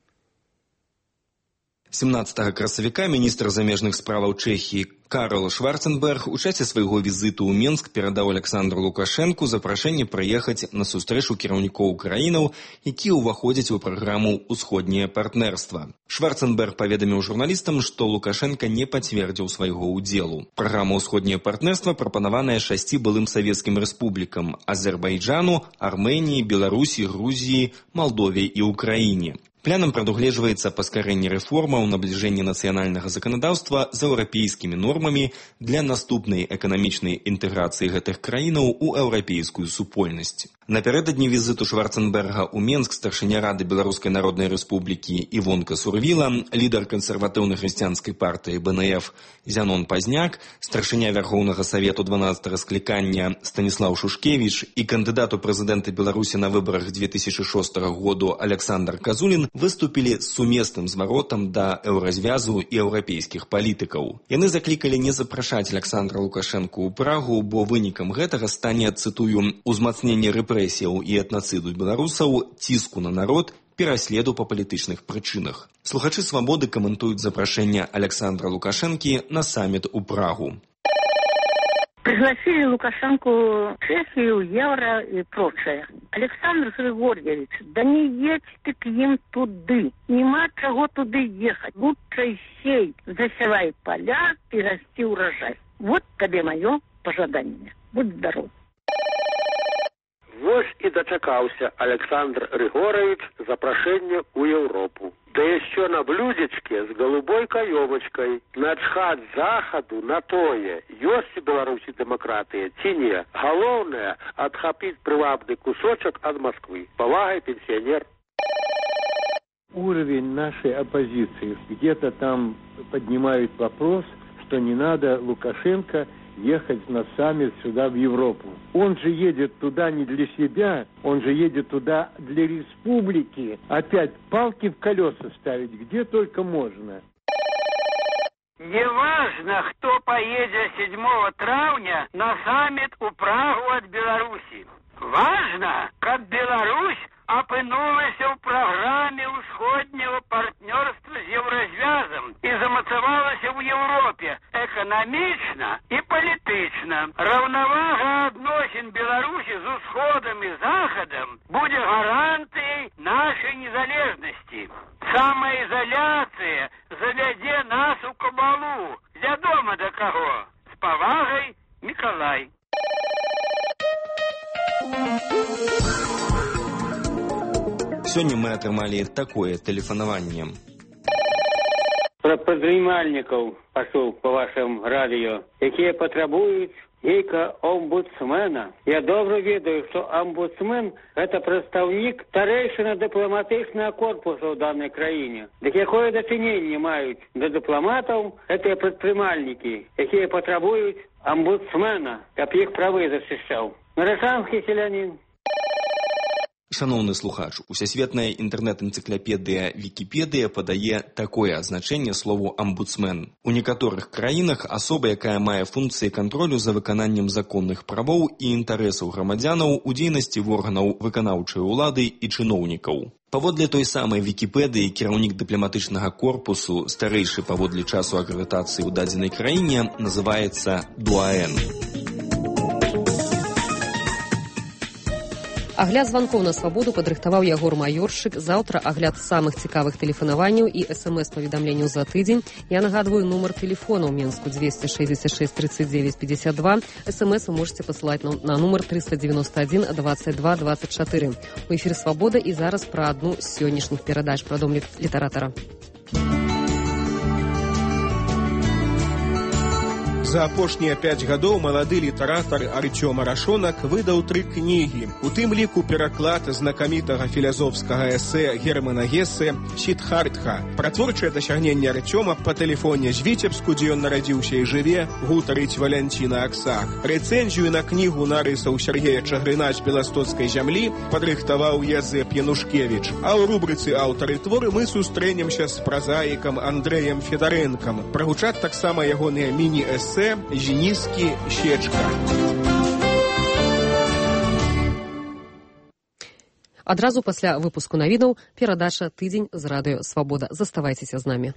17 красавіка міністр замежных справаў Чэхіі Карл Шварценберг у часе свайго візіту ў Менск перадаў Александру Лукашэнку запрашэнне прыехаць на сустрэчу кіраўнікоў краінаў, якія ўваходзяць у праграму «Усходняе партнерства». Шварценберг паведаміў журналістам, што Лукашэнка не пацвердзіў свайго ўдзелу. Праграма «Усходняе партнерства» прапанаваная 6 былым савецкім рэспублікам – Азербайджану, Арменіі, Беларусі, Грузіі, Малдове і Украіне. Планам прадугледжваецца паскарэнне рэформаў, набліжэнне нацыянальнага заканадаўства з еўрапейскімі нормамі для наступнай эканамічнай інтэграцыі гэтых краінаў у еўрапейскую супольнасць. Напярэдадні візіту Шварценберга ў Менск старшыня Рады Беларускай Народнай Рэспублікі Івонка Сурвіла, лідар кансерватыўнай хрысціянскай партыі БНФ Зянон Пазняк, старшыня Вярхоўнага Савету 12 склікання Станіслаў Шушкевіч і кандыдат у прэзідэнты Беларусі на выбарах 2006 году Александр Казулін выступілі з сумесным зваротам да еўразвязу і еўрапейскіх палітыкаў. Яны заклікалі не запрашаць Александра Лукашэнку ў Прагу, бо вынікам гэтага стане, цытую, узмацненне рэпрэсіяў і этнацыду беларусаў, ціску на народ, пераследу па палітычных прычынах. Слухачы «Свабоды» каментуюць запрашэнне Александра Лукашэнкі на саммит у Прагу. Пригласили Лукашенко в Чехию, евро и прочее. Александр Григорьевич, да не едь ты к ним туды. Нема чего туды ехать. Лучше сей, засевай поля и расти урожай. Вот тебе мое пожадание. Будь здоров. Вось і дачакаўся Александр Григорович запрашэння ў Еўропу. Да яшчэ на блюдечке з голубой каёмачкай. Начхаць захаду на тое, ёсць у Беларусі дэмакратыя ці не. Галоўнае – адхапіць прывабны кусочак ад Москвы. Павагай, пенсионер. Уровень нашей оппозиции. Где-то там поднимают вопрос, что не надо Лукашенко ехать на саммит сюда, в Европу. Он же едет туда не для себя, он же едет туда для республики. Опять палки в колеса ставить, где только можно. Неважно, кто поедет 7 травня на саммит у Прагу от Беларуси. Важно, как Беларусь опынулася ў праграме ўсходняго партнёрства з еўразвязам і замацавалася ў Еўропе эканамічна і палітычна. Раўнавага адносін Беларусі з усходам і захадам будзе гарантыяй нашай незалежнасці. Самаізаляцыя завядзе нас у кабалу. Вядома да каго. З павагай, Мікалай. Сёння мы атрымалі такое тэлефанаванне. Пра падтрымальнікаў пашоў па вашым радыё, якія патрабуюць нейка омбудсмена. Я добра ведаю, што омбудсмен – гэта прадстаўнік старэйшына дыпламатычнага корпуса ў данай краіне. Дык якое дачыненне маюць да дыпламатаў гэтыя прадпрымальнікі, якія патрабуюць омбудсмена, каб іх правы захішчаў? Нарашанскі селянін. Шановны слухач, усесветная інтэрнэт-энцыклапедыя Вікіпедыя падае такое азначэнне слову «амбудсмен». У некаторых краінах асоба, якая мае функцыі кантролю за выкананнем законных правоў і інтарэсаў грамадзянаў у дзейнасці органаў выканаўчай улады і чыноўнікаў. Паводле той самай Вікіпедыі, кіраўнік дыпламатычнага корпусу, старэйшы паводле часу акрэдытацыі ў дадзенай краіне, называецца дуаэн. Агляд званкоў на свабоду падрыхтаваў Ягор Маёрчык. Заўтра агляд самых цікавых тэлефанаванняў і смс-паведамленняў за тыдзень. Я нагадваю нумар тэлефона ў Менску 266 39 52. СМС вы можете пасылаць на нумар 391 22 24. У эфіры «Свабода» і зараз пра адну з сённяшніх перадач пра дом літаратара. За апошнія 5 гадоў малады літаратар Артём Арашонак выдаў 3 кнігі. У тым ліку пераклад знакамітага філазофскага эсэ Германа Гессе «Сиддхартха». Пра творчае дасягненне Артёма па тэлефоне з Віцебску, дзе ён нарадзіўся і жыве, гутарыць Валянціна Аксак. Рэцэнзію на кнігу нарысаў Сергея Чагрына з Беластоцкай зямлі падрыхтаваў Язэп Янушкевіч. А ў рубрыцы «Аўтары творы» мы сустрэнемся з празаікам Андрэем Федарэнкам. Прагучаць таксама ягоныя міні-эсэ «Зенискі щечка». Адразу пасля выпуску навінаў перадача «Тыдзень з радыё Свабода». Заставайцеся з намі.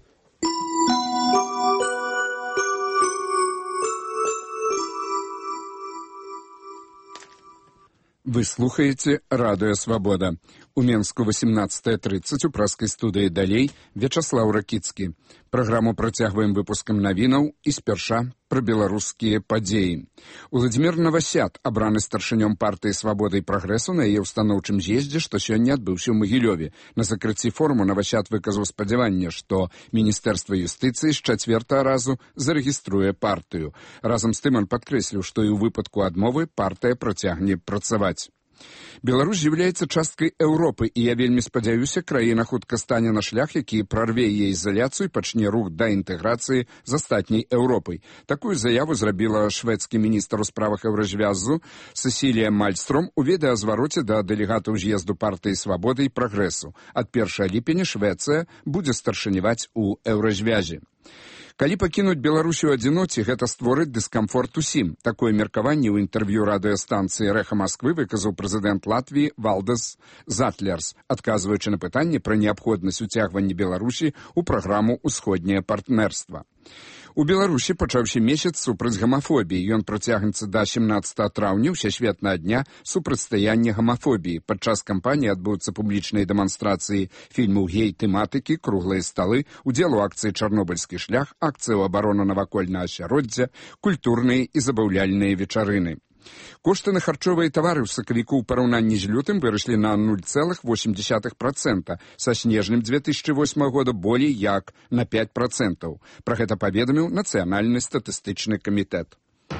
Вы слухаеце радыё Свабода. У Менску 18:30 у праскай студыі «Далей» Вячаслаў Ракіцкі. Праграму працягваем выпускам навінаў і спярша пра беларускія падзеі. Уладзімір Навасят абраны старшынём партыі «Свабода і прагрэсу» на яе ўстаноўчым з'ездзе, што сёння адбыўся ў Магілёве. На закрыцці форуму Навасят выказаў спадзяванне, што Міністэрства юстыцыі з 4-го разу зарэгіструе партыю. Разам з тым ён падкрэсліў, што і ў выпадку адмовы партыя працягне працаваць. Беларусь з'яўляецца часткай Еўропы, і я вельмі спадзяюся, краіна хутка стане на шлях, які прарве яе ізаляцыю і пачне рух да інтэграцыі з астатняй Еўропай. Такую заяву зрабіла шведскі міністр у справах Еўразвязу Сесілія Мальстром у відэазвароце да дэлегатаў з'езду партыі «Свабоды і прагрэсу». Ад 1 ліпеня Швецыя будзе старшыняваць у Еўразвязе. Калі пакінуць Беларусь у адзіноце, гэта створыць дыскамфорт усім. Такое меркаванне ў інтэрв'ю радыёстанцыі «Рэха Масквы» выказаў прэзідэнт Латвіі Валдес Затлерс, адказваючы на пытанне пра неабходнасць уцягвання Беларусі ў праграму «Усходняе партнерства». У Беларусі пачаўся месяц супраць гамафобіі. Ён працягнецца да 17 траўня, усесветнага дня супрацьстаяння гамафобіі. Падчас кампаніі адбудуцца публічныя дэманстрацыі фільмаў гей-тэматыкі, круглыя сталы, удзел у акцыі «Чарнобыльскі шлях», акцыі ў абарону навакольнага асяроддзя, культурныя і забаўляльныя вечарыны. Кошты на харчовыя тавары ў сакавіку ў параўнанні з лютым выраслі на 0,8%, са снежнем 2008 года болей як на 5%. Пра гэта паведаміў Нацыянальны статыстычны камітэт.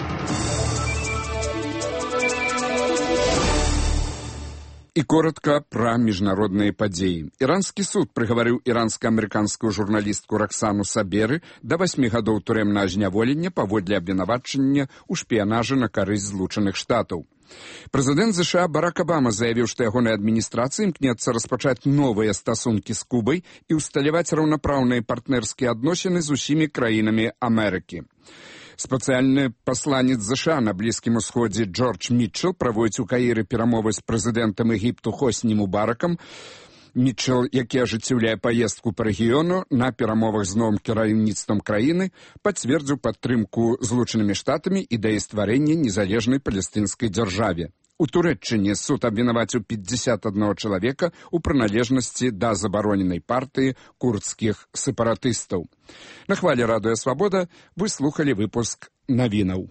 І коротка пра міжнародныя падзеі. Іранскі суд прыгаварыў іранска-амерыканскую журналістку Роксану Саберы да 8 гадоў турэмнага зняволення паводле абвінавачання ў шпіянажы на карысць Злучаных Штатаў. Прэзідэнт США Барак Абама заявіў, што ягонай адміністрацыі імкнецца распачаць новыя стасункі з Кубай і ўсталяваць раўнапраўныя партнерскія адносіны з усімі краінамі Амерыкі. Спецыяльны пасланец США на Блізкім Усходзе Джордж Мітчел праводзіць у Каіры перамовы з прэзідэнтам Егіпту Хосні Мубаракам. Мітчел, які ажыццяўляе паездку па рэгіёну на перамовах з новым кіраўніцтвам краіны, пацвердзіў падтрымку Злучанымі Штатамі ідэі стварэння незалежнай палестынскай дзяржаве. У Турэччыне суд абвінаваціў 51 чалавека ў прыналежнасці да забароненай партыі курдскіх сепаратыстаў. На хвале радыё Свабода вы слухалі выпуск навінаў.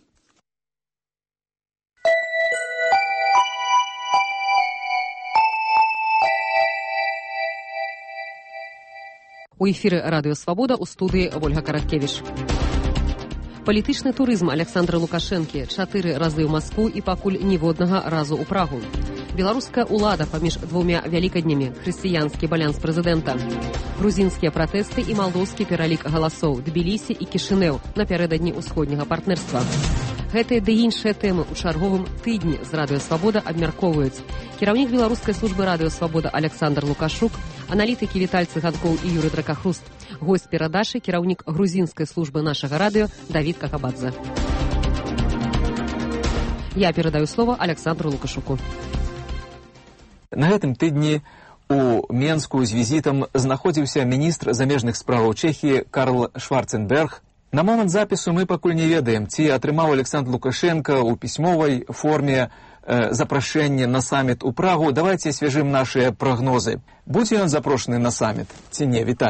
У эфіры радыё Свабода ў студыі Ольга Караткевіч. Палітычны турызм Александра Лукашэнкі 4 разы ў Маскву і пакуль ніводнага разу ў Прагу. Беларуская ўлада паміж двумя вялікаднямі, хрысціянскі балянс прэзідэнта. Грузінскія пратэсты і малдоўскі пералік галасоў, Тбілісі і Кішынеў напярэдадні ўсходняга партнерства. Гэтыя ды іншыя тэмы ў чарговым тыдні з радыё Свабода абмяркоўваюць кіраўнік беларускай службы радыё Свабода Александр Лукашук, аналітыкі Віталь Цыганкоў і Юрый Дракахруст, госць перадачы кіраўнік грузінскай службы нашага радыё Давід Какабадзе. Я перадаю слово Александру Лукашуку. На гэтым тыдні у Менску з візітам знаходзіўся міністр замежных справаў Чэхіі Карл Шварценберг. На момант запісу мы пакуль не ведаем, ці атрымаў Александр Лукашенко ў пісьмовай форме запрашэнне на саміт у Прагу. Давайте свяжым нашыя прагнозы. Будзе ён запрошаны на саміт ці не, Віталь?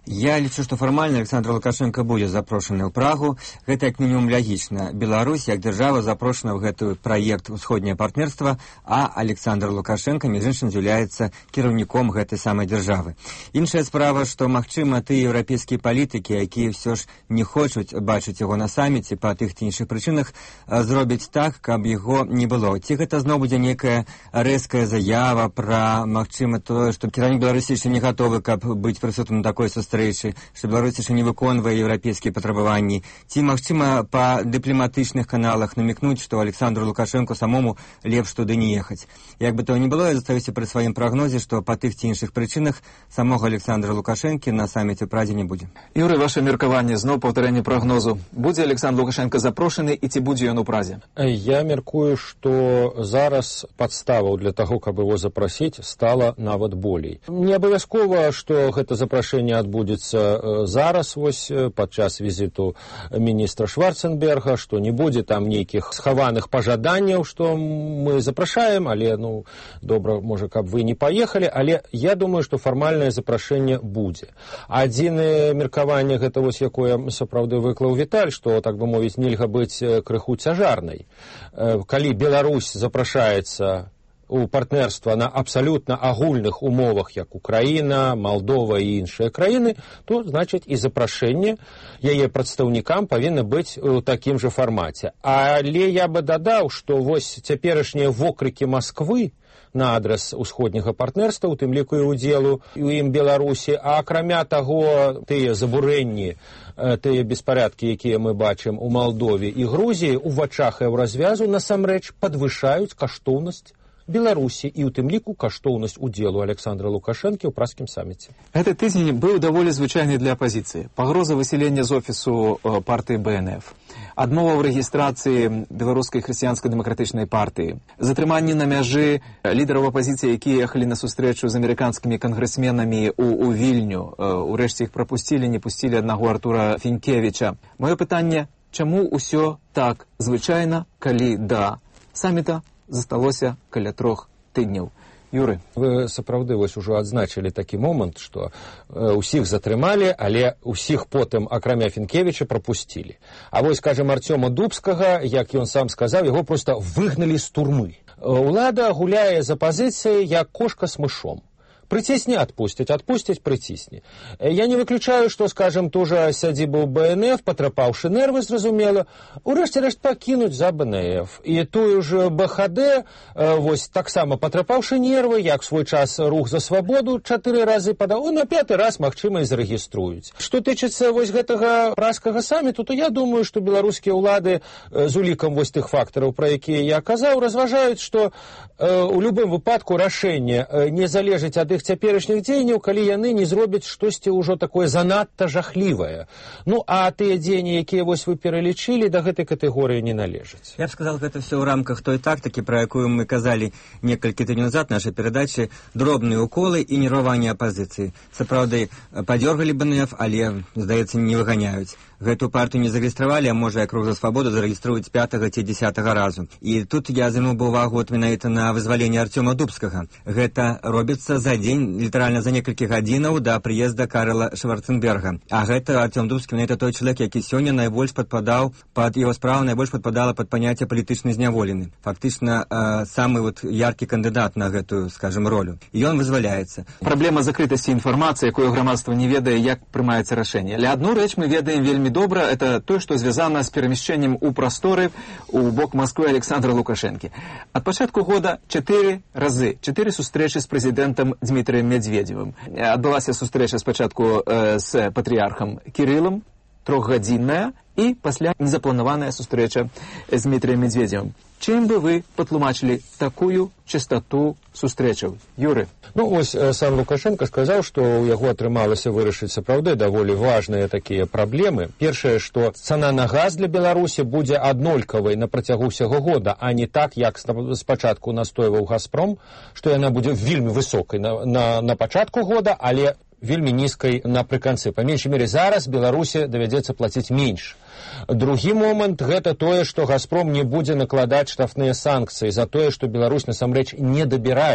Я лічу, што фармальна Александр Лукашенко будзе запрошаны ў Прагу. Гэта як мінімум лагічна. Беларусь як дзяржава запрошана ў гэты праект усходняе партнерства, а Александр Лукашенко, між іншым, з'яўляецца кіраўніком гэтай самай дзяржавы. Іншая справа, што, магчыма, тыя еўрапейскія палітыкі, якія ўсё ж не хочуць бачыць яго на саміце па тых ці іншых прычынах, зробяць так, каб яго не было. Ці гэта зноў будзе нейкая рэзкая заява пра, магчыма, тое, што кіраўнік Беларусі яшчэ не гатовы, каб быць прысутным на такой сустрэчы, што Беларусь яшчэ не выконвае еўрапейскія патрабаванні, ці, магчыма, па дыпламатычных каналах намекнуць, што Александру Лукашенко самому лепш туды не ехаць. Як бы то ні было, я застаюся пры сваім прагнозе, што па тых ці іншых прычынах самога Александра Лукашэнкі на саміце ў Прадзе не будзе. Юрый, ваше меркаванне, зноў паўтарэнне прагнозу. Будзе Александр Лукашенко запрошаны і ці будзе ён у Прадзе? Я меркую, што зараз падставаў для таго, каб яго запрасіць, стала нават болей. Не абавязкова, што гэта запрашэнне адбудзецца зараз, вось, падчас візіту міністра Шварценберга, што не будзе там нейкіх схаваных пажаданняў, што мы запрашаем, але, добра, можа, каб вы не паехалі, але я думаю, што фармальнае запрашэнне будзе. Адзінае меркаванне, гэта вось якое сапраўды выклаў Віталь, што, так бы мовіць, нельга быць крыху цяжарнай. Калі Беларусь запрашаецца у партнерства на абсалютна агульных умовах, як Украіна, Малдова і іншыя краіны, то, значыць, і запрашэнне яе прадстаўнікам павінна быць у такім жа фармаце. Але я бы дадаў, што вось цяперашнія вокрыкі Масквы на адрас усходняга партнерства, у тым ліку і удзелу у ім Беларусі, а акрамя таго, тыя забурэнні, тыя беспарадкі, якія мы бачым у Малдове і Грузіі, у вачах еўразвязу насамрэч падвышаюць каштоўнасць Беларусі і ў тым ліку каштоўнасць удзелу Александра Лукашэнкі ў пражскім саміце. Гэты тыдзень быў даволі звычайны для апазіцыі. Пагроза высялення з офісу партыі БНФ, адмова ў рэгістрацыі беларускай хрысціянска-дэмакратычнай партыі, затрыманні на мяжы лідараў апазіцыі, якія ехалі на сустрэчу з амерыканскімі кангрэсменамі у Вільню. Урэшце іх прапусцілі, не пусцілі аднаго Артура Фінкевіча. Маё пытанне, чаму ўсё так звычайна, калі да саміта засталося каля 3 тыдняў? Юры, вы сапраўды вось ужо адзначылі такі момант, што ўсіх затрымалі, але ўсіх потым, акрамя Фінкевіча, прапусцілі. А вось, кажам, Арцёма Дубскага, як ён сам сказаў, яго проста выгналі з турмы. Улада гуляе з апазіцыяй, як кошка з мышом. Прыцісні, адпусцяць, адпусцяць, прыцісні. Я не выключаю, што, скажем, тужа сядзібу БНФ, патрапаўшы нервы, зразумела, урэшце рэшт пакінуць за БНФ. І тую ж БХД, вось таксама патрапаўшы нервы, як свой час рух за свабоду 4 разы падаў, на 5-й раз, магчыма, і зарэгіструюць. Што тычыцца вось гэтага пражскага саміту, то я думаю, што беларускія ўлады з улікам вось тых фактараў, пра якія я казаў, разважаюць, што у любым выпадку рашэнне не залежыць ад іх цяперашніх дзеянняў, калі яны не зробяць штосьці ўжо такое занадта жахлівае. А тыя дзеянні, якія вось вы пералічылі, да гэтай катэгорыі не належаць. Я б сказал, гэта все ў рамках той тактыкі, пра якую мы казалі некалькі тыдняў назад нашай перадачы, дробныя уколы і нерваванне апазіцыі. Сапраўды, падзёргалі БНФ, але, здаецца, не выганяюць. Гэту партыю не зарэгістравалі, а можа, як Рух за свабоду зарэгіструюць 5-го ці 10-го разу. І тут я звярнуў бы ўвагу менавіта на вызваленне Арцёма Дубскага. Гэта робіцца за дзень, літаральна за некалькі гадзінаў да прыезда Карла Шварценберга. А гэта Арцём Дубскі, менавіта той чалавек, які сёння найбольш падпадаў пад яго справу, найбольш падпадала пад паняцце палітычны зняволены. Фактычна, самы яркі кандыдат на гэтую, скажем, ролю. І ён вызваляецца. Праблема закрытасці інфармацыі, якую грамадства не ведае, як прымаецца рашэнне. Але адну рэч мы ведаем вельмі добра, это тое, што звязана з перамяшчэннем у прасторы у бок Масквы Александра Лукашэнкі. Ад пачатку года 4 разы, 4 сустрэчы з прэзідэнтам Дмітрыем Медведзевым. Адбылася сустрэча спачатку з патрыярхам Кірылам, 3-гадзінная, і пасля незапланаваная сустрэча з Дмітрыем Медведзевым. Чым бы вы патлумачылі такую частоту сустрэчаў? Юры? Вось сам Лукашенко сказаў, што ў яго атрымалася вырашыць сапраўды даволі важныя такія праблемы. Першае, што цана на газ для Беларусі будзе аднолькавай на працягу ўсяго года, а не так, як спачатку настойваў Газпром, што яна будзе вельмі высокай на пачатку года, але вельмі нізкай напрыканцы. Па меншай мере, зараз Беларусі давядзецца плаціць менш. Другі момант – гэта тое, што Газпром не будзе накладаць штрафныя санкцыі за тое, што Беларусь насамрэч не дабірае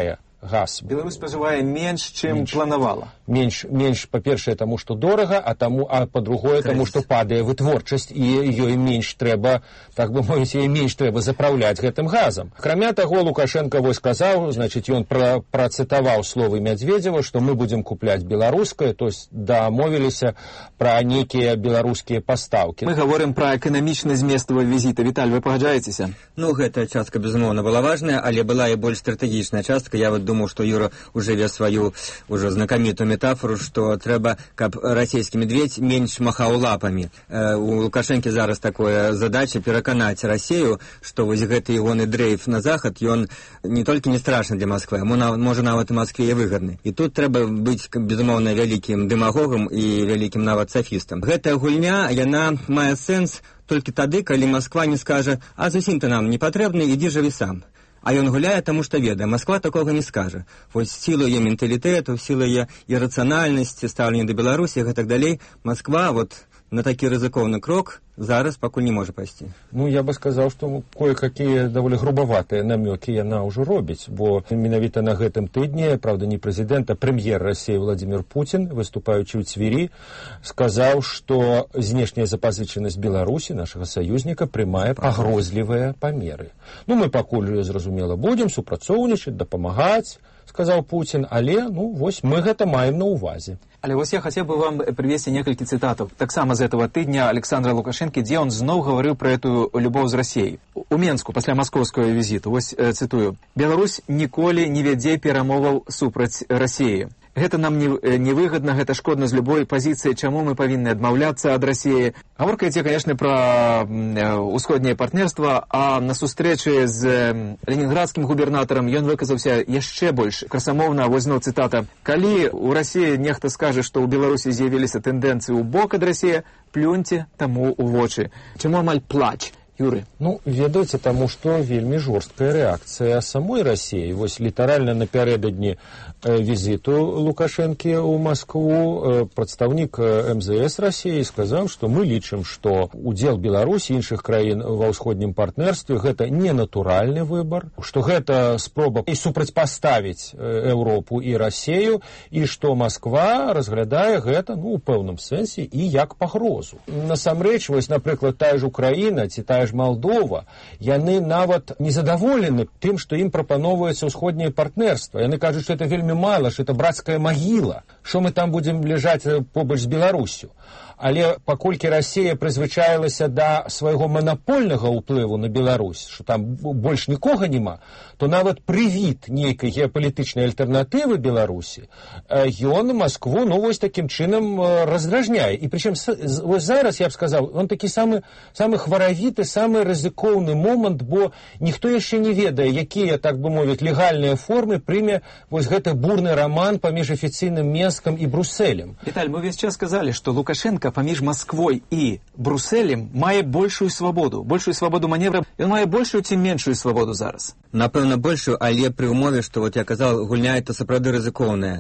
газ. Беларусь спажывае менш, чым планавала. Менш, па-першае, таму, што дорага, а па-другое, таму, што падае вытворчасць, і ёй менш трэба, так бы мовіць, ёй менш трэба запраўляць гэтым газам. Акрамя таго, Лукашенко вось сказаў, значыць, ён працытаваў словы Медведзева, што мы будзем купляць беларускае, то есть дамовіліся пра нейкія беларускія пастаўкі. Мы гаворым пра эканамічны змест візіта. Віталь, вы пагаджаецеся? Ну, гэтая частка, безумоўна, была важная, але была і больш стратэгічная частка. Я вот думаю, што Юра уже вез сваю уже знакамітую метафору, што трэба, каб расійскі медведь менш махаў лапамі. У Лукашэнкі зараз такое задача пераканаць Расію, што вось гэты ягоны дрейф на захад, ён не толькі не страшны для Москвы, а можа нават і Москве і выгадны. І тут трэба быць, безумоўна, вялікім дэмагогам і вялікім нават сафістам. Гэтая гульня, яна мае сэнс толькі тады, калі Москва не скажа: а зусім ты нам не патрэбны, ідзі жыві сам. А ён гуляе, таму што ведае, Москва такога не скажа. Вось сілу яе менталітэту, сілу яе ірацыянальнасці, стаўлення да Беларусі і гэтак далей, Москва вот на такі рызыкоўны крок зараз пакуль не можа пайсці. Ну, я бы сказаў, што кое-какія даволі грубаватыя намёкі яна ўжо робіць, бо менавіта на гэтым тыдні, правда, не прэзідэнт, а прэм'ер Расіі Владзімір Пуцін, выступаючы ў Цвірі, сказаў, што знешняя запазычанасць Беларусі, нашага саюзніка, прымае пагрозлівыя памеры. Ну, мы пакуль, зразумела, будзем супрацоўнічаць, дапамагаць, сказаў Пуцін, але, ну, вось мы гэта маем на ўвазе. Але вось я хацеў бы вам прывесці некалькі цытатаў. Таксама з этого тыдня Александра Лукашэнкі, дзе он зноў гаварыў пра эту любоў з Расіяй. У Менску пасля маскоўскага візіту, вось цытую: «Беларусь ніколі не вядзе перамоваў супраць Расіі. Гэта нам невыгадна, гэта шкодна з любой пазіцыі, чаму мы павінны адмаўляцца ад Расіі». Гаворка ідзе, канешне, пра ўсходняе партнерства, а на сустрэчы з ленінградскім губернатарам ён выказаўся яшчэ больш красамоўна. Вось зноў цытата: «Калі ў Расіі нехта скажа, што ў Беларусі з'явіліся тэндэнцыі ў бок ад Расіі, плюньце таму ў вочы». Чаму амаль плач? Юры? Ну, ведаеце, таму што вельмі жорсткая рэакцыя самой Расіі. Вось літаральна напярэдадні візіту Лукашэнкі ў Маскву прадстаўнік МЗС Расіі сказаў, што мы лічым, што удзел Беларусі і іншых краін ва ўсходнім партнерстве гэта не натуральны выбар, што гэта спроба і супрацьпаставіць Еўропу і Расію, і што Масква разглядае гэта, ну, у пэўным сэнсе і як пагрозу. Насамрэч, вось, напрыклад, тая ж Украіна ці тая ж Малдова, яны нават незадаволены тым, што ім прапаноўваецца ўсходняе партнерства. Яны кажуць, што это вельмі мала, што это брацкая магіла, што мы там будзем ляжаць побач з Беларусю. Але паколькі Расія прызвычаілася да свайго манапольнага ўплыву на Беларусь, што там больш нікога няма, то нават прывід нейкай геапалітычнай альтэрнатывы Беларусі ён Маскву, ну, вось такім чынам раздражняе. І прычым вось зараз, я б сказаў, он такі самы хваравіты, самы рызыкоўны момант, бо ніхто яшчэ не ведае, якія, так бы мовіць, легальныя формы прыме вось гэты бурны раман паміж афіцыйным Менскам і Брусэлем. Віталь, мы весь час сказалі, што Лукашенко паміж Масквой і Брусэлем мае большую свабоду маневра. Ён мае большую ці меншую свабоду зараз? Напэўна, большую, але пры ўмове, што, вот я казаў, гульня это сапраўды рызыкоўная.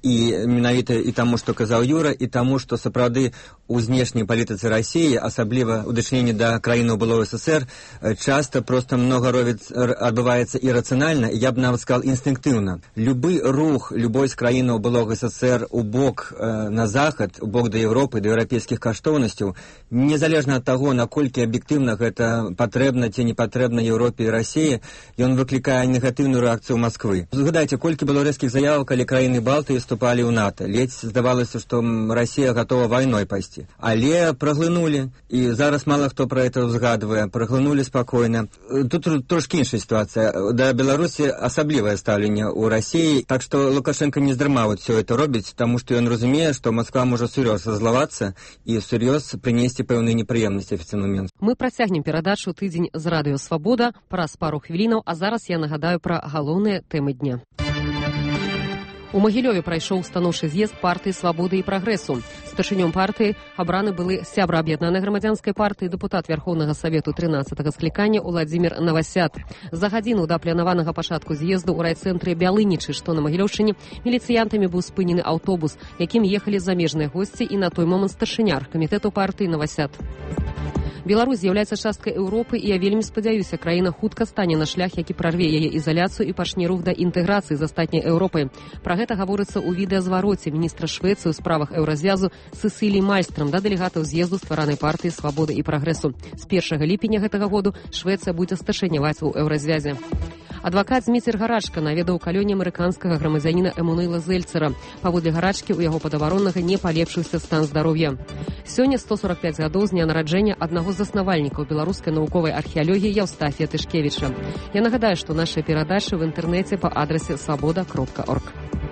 І менавіта і таму, што казаў Юра, і таму, што сапраўды у знешняй палітыцы Расіі, асабліва ў дачыненні да краінаў былого СССР, часта проста многа адбываецца ірацыянальна, я б нават сказал інстынктыўна. Любы рух любой з краінаў былога СССР у бок на захад, у бок да Еўропы, да еўрапейскіх каштоўнасцяў, незалежна ад таго, наколькі аб'ектыўна гэта патрэбна ці не патрэбна Еўропе і Расіі, ён выклікае негатыўную рэакцыю Масквы. Згадайце, колькі было рэзкіх заяваў, калі краіны Балтыі вступалі ў НАТО. Ледзь здавалася, што Расія гатова вайной пайсці. Але праглынулі, і зараз мала хто пра гэта ўзгадвае, праглынулі спакойна. Тут трошкі іншая сітуацыя. Да Беларусі асаблівае стаўленне ў Расіі, так што Лукашенко не здарма ўсё это робіць, таму што ён разумее, што Масква можа сур'ёз раззлавацца і сур'ёз прынесці пэўныя непрыемнасці афіцыйнаму Менску. Мы працягнем перадачу «Тыдзень з радыё Свабода» праз пару хвілінаў, а зараз я нагадаю пра галоўныя тэмы дня. У Магілёве прайшоў станоўчы з'езд партыі свабоды і прагрэсу. Старшынём партыі абраны былы сябра аб'яднанай грамадзянскай партыі, дэпутат Верхоўнага Савету 13-га склікання Уладзімір Навасят. За гадзіну да планаванага пачатку з'езду ў райцэнтры Бялынічы, што на Магілёўшчыне, міліцыянтамі быў спынены аўтобус, якім ехалі замежныя госці і на той момант старшыня аргкамітэту партыі Навасят. Беларусь з'яўляецца часткай Еўропы, і я вельмі спадзяюся, краіна хутка стане на шлях, які прарве яе ізаляцыю і пачне рух да інтэграцыі з астатняй Еўропай. Пра гэта гаворыцца ў відэазвароце міністра Швецыі ў справах еўразвязу Сесілі Мальстрам да дэлегатаў з'езду стваранай партыі свабоды і прагрэсу. З 1 ліпеня гэтага году Швецыя будзе старшыняваць у еўразвязе. Адвакат Зміцер Гарачка наведаў калёне амерыканскага грамадзяніна Эмунэйла Зельцера. Паводле Гарачкі ў яго падабароннага не палепшыўся стан здароўя. Сёння 145 гадоў з дня нараджэння аднаго з заснавальнікаў беларускай навуковай археалогіі Яўстафія Тышкевіча. Я нагадаю, што нашыя перадачы ў інтэрнэце па адрасе свабода.орг.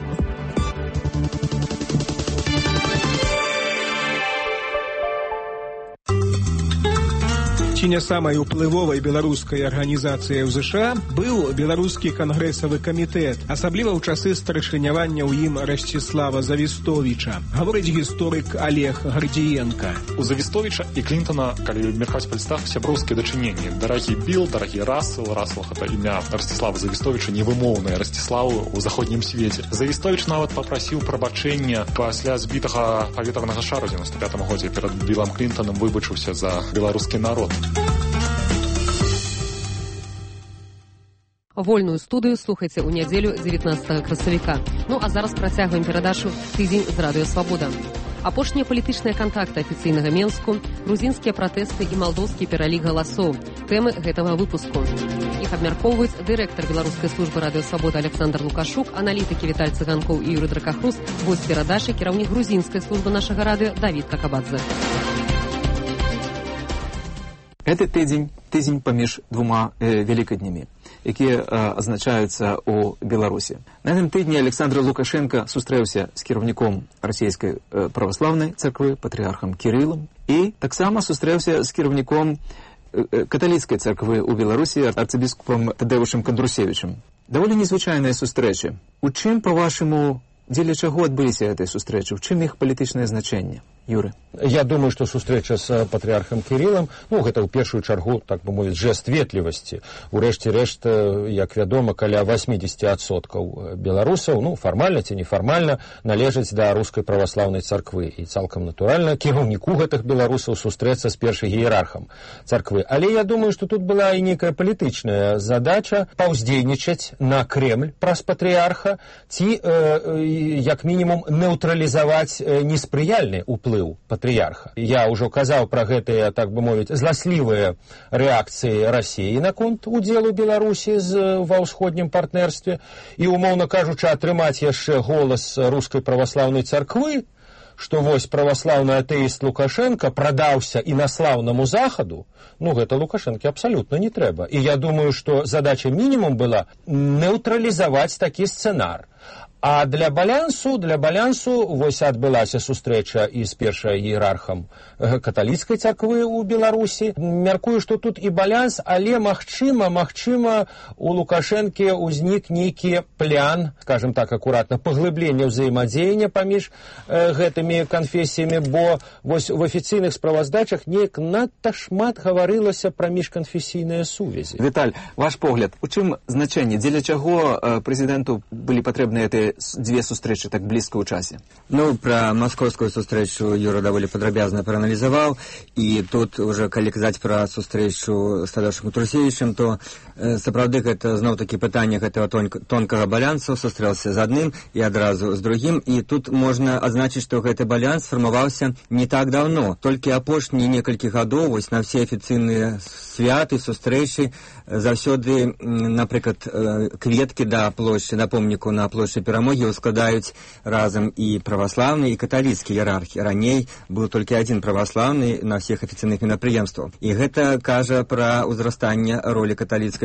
Ці не самай уплывовай беларускай арганізацыяй у ЗША быў беларускі кангрэсавы камітэт, асабліва ў часы старшынявання ў ім Расціслава Завістовіча, гаворыць гісторык Олег Гардзіенка. У Завістовіча і Клінтона, калі меркаць па лістах, сяброўскія дачыненні. Дарагі Білл, дарагі Рассел, гэта імя Расціслава Завістовіча невымоўнае Расціславу ў заходнім свеце. Завістовіч нават папрасіў прабачэння пасля збітага паветранага шару ў 95 годзе перад Биллам Клінтонам, выбачыўся за беларускі народ. Вольную студыю слухайце ў нядзелю 19 красавіка. Ну а зараз працягваем перадачу «Тыдзень з радыё Свабода». Апошнія палітычныя кантакты афіцыйнага Менску, грузінскія пратэсты і малдоўскі пералік галасоў. Тэмы гэтага выпуску. Іх абмяркоўваюць дырэктар беларускай службы радыё Свабода Александр Лукашук, аналітыкі Віталь Цыганкоў і Юрый Дракахрус, госць перадачы кіраўнік грузінскай службы нашага радыё Давід Какабадзе. Гэты тыдзень паміж двума вялікаднямі, якія азначаюцца ў Беларусі. На гэтым тыдні Александр Лукашенко сустрэўся з кіраўніком расійскай праваслаўнай царквы, патрыархам Кірылам, і таксама сустрэўся з кіраўніком каталіцкай царквы ў Беларусі, арцыбіскупам Тадэвушам Кандрусевічам. Даволі незвычайныя сустрэчы. У чым, па-вашаму, дзеля чаго адбыліся гэтай сустрэчы? У чым іх палітычнае значэнне? Юры. Я думаю, што сустрэча з патрыархам Кірылам, гэта ў першую чаргу, так бы мовіць, жэст ветлівасці. Урэшце рэшт, як вядома, каля 80% беларусаў, фармальна ці нефармальна, належаць да рускай праваслаўнай царквы. І цалкам натуральна кіраўніку гэтых беларусаў сустрэцца з першым іерархам царквы. Але я думаю, што тут была і нейкая палітычная задача паўздзейнічаць на Кремль праз патрыарха ці, як мінімум, нейтралізаваць неспрыяльны ўплыў патрыярха. Я ўжо казаў пра гэтыя, так бы мовіць, зласлівыя рэакцыі Расіі наконт удзелу Беларусі ва ўсходнім партнерстве і, умоўна кажучы, атрымаць яшчэ голас рускай праваслаўнай царквы, што вось праваслаўны атэіст Лукашенко прадаўся інаслаўнаму захаду, гэта Лукашэнке абсалютна не трэба. І я думаю, што задача мінімум была нейтралізаваць такі сцэнар. А для балансу вось адбылася сустрэча і з першым іерархам каталіцкай царквы ў Беларусі. Мяркую, што тут і баланс, але магчыма, у Лукашэнкі ўзнік нейкі план, скажем так, акуратна, паглыблення ўзаемадзеяння паміж гэтымі канфесіямі, бо вось у афіцыйных справаздачах неяк надта шмат гаварылася пра міжканфесійныя сувязі. Віталь, ваш погляд, у чым значэнне, дзеля чаго прэзідэнту былі патрэбныя гэтыя дзве сустрэчы так блізка ў часе? Пра маскоўскую сустрэчу Юра даволі падрабязна прааналізаваў, і тут уже калі казаць пра сустрэчу з Тадэвушам Кандрусевічам, то сапраўды гэта зноў-такі пытанне гэтага тонкага балансу, сустрэўся з адным і адразу з другім, і тут можна адзначыць, што гэты баланс фармаваўся не так даўно. Толькі апошнія некалькі гадоў вось на все афіцыйныя святы, сустрэчы заўсёды, напрыклад, кветкі да плошчы, да помніку на плошчы Перамогі складаюць разам і праваслаўны, і каталіцкі іерархі. Раней быў толькі адзін праваслаўны на ўсіх афіцыйных мерапрыемствах. І гэта кажа пра ўзрастанне ролі каталіцкай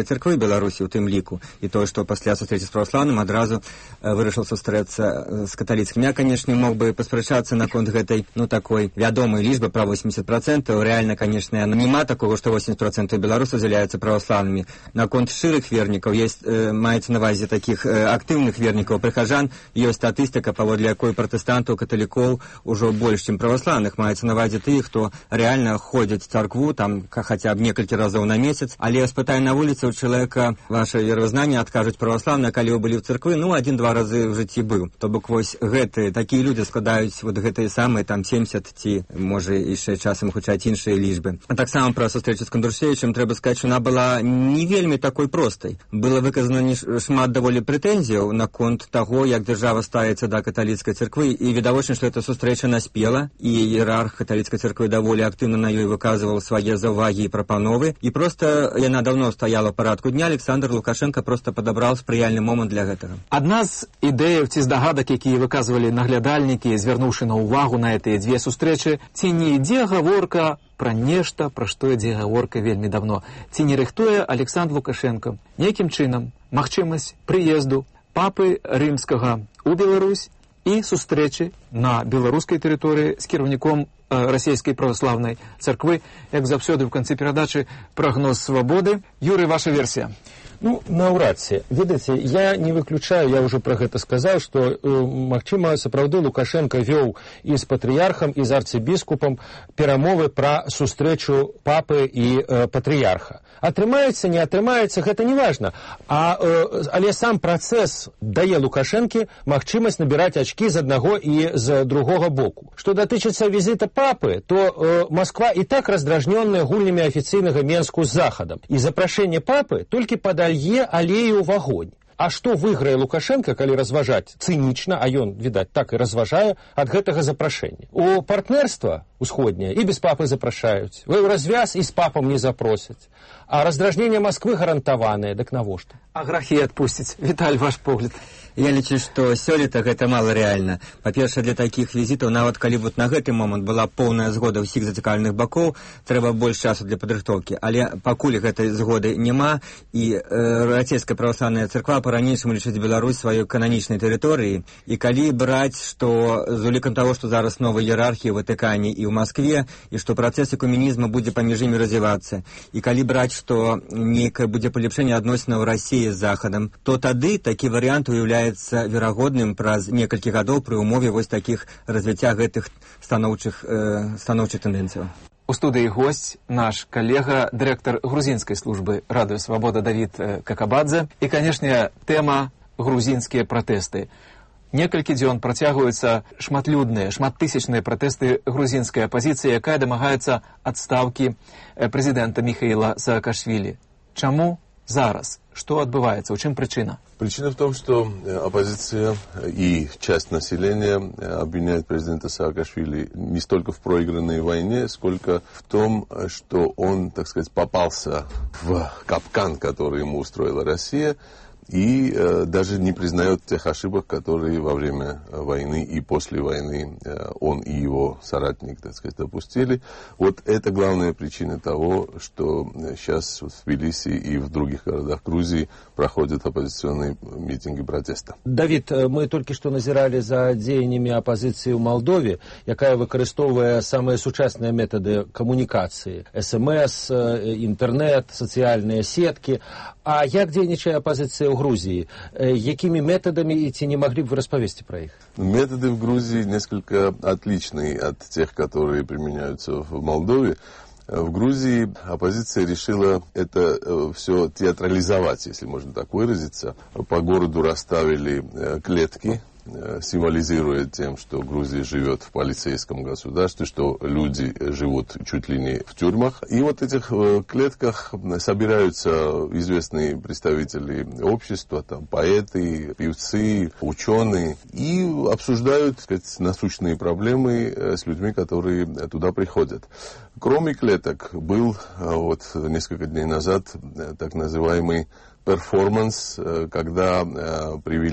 каталіцкай царквы Беларусі ў тым ліку, і тое, што пасля сустрэчы з праваслаўным адразу вырашыў сустрэцца з каталіцкім. Я, канешне, мог бы паспрачацца наконт гэтай, такой вядомай лічбы пра 80%. Рэальна, канешне, няма такога, што 80% беларусаў з'яўляюцца праваслаўнымі. Наконт шчырых вернікаў маецца на ўвазе такіх актыўных вернікаў прыхажан, ёсць статыстыка, паводле якой пратэстантаў, каталікоў ужо больш, чым праваслаўных. Маецца на ўвазе тых, хто рэальна ходзяць в царкву, там хаця б некалькі разоў на месяц, але спытай на вуліцы ў чалавека ваше веравызнанне, адкажуць праваслаўныя, калі вы былі ў царквы, 1-2 разы в жыцці быў. То бок вось гэтыя такія людзі складаюць вот гэтыя самыя там 70 ці можа яшчэ часам гучаць іншыя лічбы. А таксама пра сустрэчу з Кандрушевічам трэба сказаць, што яна была не вельмі такой простай. Было выказана шмат даволі прэтэнзіяў наконт таго, як дзяржава ставіцца да каталіцкай царквы, і відавочна, што эта сустрэча наспела, і іерарх каталіцкай царквы даволі актыўна на ёй выказваў свае заўвагі і прапановы, і проста яна даўно стаяла ў парадку дня. Александр Лукашенко проста падабраў спрыяльны момант для гэтага. Адна з ідэяў ці здагадак, якія выказвалі наглядальнікі, звярнуўшы на ўвагу на гэтыя дзве сустрэчы, ці не ідзе гаворка пра нешта, пра што ідзе гаворка вельмі давно, ці не рыхтуе Александр Лукашенко нейкім чынам магчымасць прыезду папы рымскага ў Беларусь і сустрэчы на беларускай тэрыторыі з кіраўніком расійскай праваслаўнай царквы. Як заўсёды ў канцы перадачы прагноз свабоды. Юрый, ваша версія? Наўрад ці. Ведаеце, я не выключаю, я ўжо пра гэта сказаў, што, магчыма, сапраўды Лукашенко вёў і з патрыярхам, і з арцыбіскупам перамовы пра сустрэчу папы і патрыярха. Атрымаецца, не атрымаецца, гэта не важна. Але сам працэс дае Лукашэнкі магчымасць набіраць ачкі з аднаго і з другога боку. Што датычыцца візіта папы, то Москва і так раздражнёная гульнямі афіцыйнага Менску з Захадам. І запрашэнне папы толькі падалье алею ў агонь. А што выйграе Лукашенко, калі разважаць цынічна, а ён, відаць, так і разважае ад гэтага запрашэння? У партнерства усходняе і без папы запрашаюць. Вы ў развяз і з папам не запросяць. А раздражненне Москвы гарантаванае, дык навошта? А грахі адпусціць. Віталь, ваш погляд. Я лічу, што сёлета гэта мала рэальна. Па-першае, для такіх візітаў, нават калі вот на гэты момант была поўная згода ўсіх зацікаўленых бакоў, трэба больш часу для падрыхтоўкі. Але пакуль гэтай згоды няма, і расійская праваслаўная царква па-ранейшаму лічыць Беларусь сваёй кананічнай тэрыторыі, і калі браць, што з улікам таго, што зараз новая іерархія ў Ватыкане і ў Маскве, і што працэс экуменізму будзе паміж імі развівацца, і калі браць, што нейкае будзе палепшэнне адносінаў Расіі з Захадам, то тады такі варыянт уяўляецца верагодным праз некалькі гадоў пры ўмове вось такіх развіцця гэтых станоўчых тэндэнцыяў. У студыі госць наш калега, дырэктар грузінскай службы Радыё Свабода Давід Какабадзе. І, канешне, тэма грузінскія пратэсты. Некалькі дзён працягваюцца шматлюдныя, шматтысячныя пратэсты грузінскай апазіцыі, якая дамагаецца адстаўкі прэзідэнта Михаила Саакашвілі. Чаму зараз? Что отбывается? В чем причина? Причина в том, что оппозиция и часть населения обвиняет президента Саакашвили не столько в проигранной войне, сколько в том, что он, так сказать, попался в капкан, который ему устроила Россия, и даже не признает тех ошибок, которые во время войны и после войны он и его соратник, так сказать, допустили. Вот это главная причина того, что сейчас в Тбилиси и в других городах Грузии проходят оппозиционные митинги протеста. Давид, мы только что назирали за дзеяннямі апозіцыі ў Малдове, якая выкарыстоўвае самыя сучасныя методы камунікацыі: СМС, інтэрнет, сацыяльныя сеткі. А як дзейнічае апозіцыя ў Грузии? Якими методами, и не могли бы вы рассказать про их? Методы в Грузии несколько отличные от тех, которые применяются в Молдове. В Грузии оппозиция решила это все театрализовать, если можно так выразиться. По городу расставили клетки, символизирует тем, что Грузия живет в полицейском государстве, что люди живут чуть ли не в тюрьмах. И вот в этих клетках собираются известные представители общества, там поэты, певцы, ученые, и обсуждают, так сказать, насущные проблемы с людьми, которые туда приходят. Кроме клеток был вот несколько дней назад так называемый перформанс, когда привели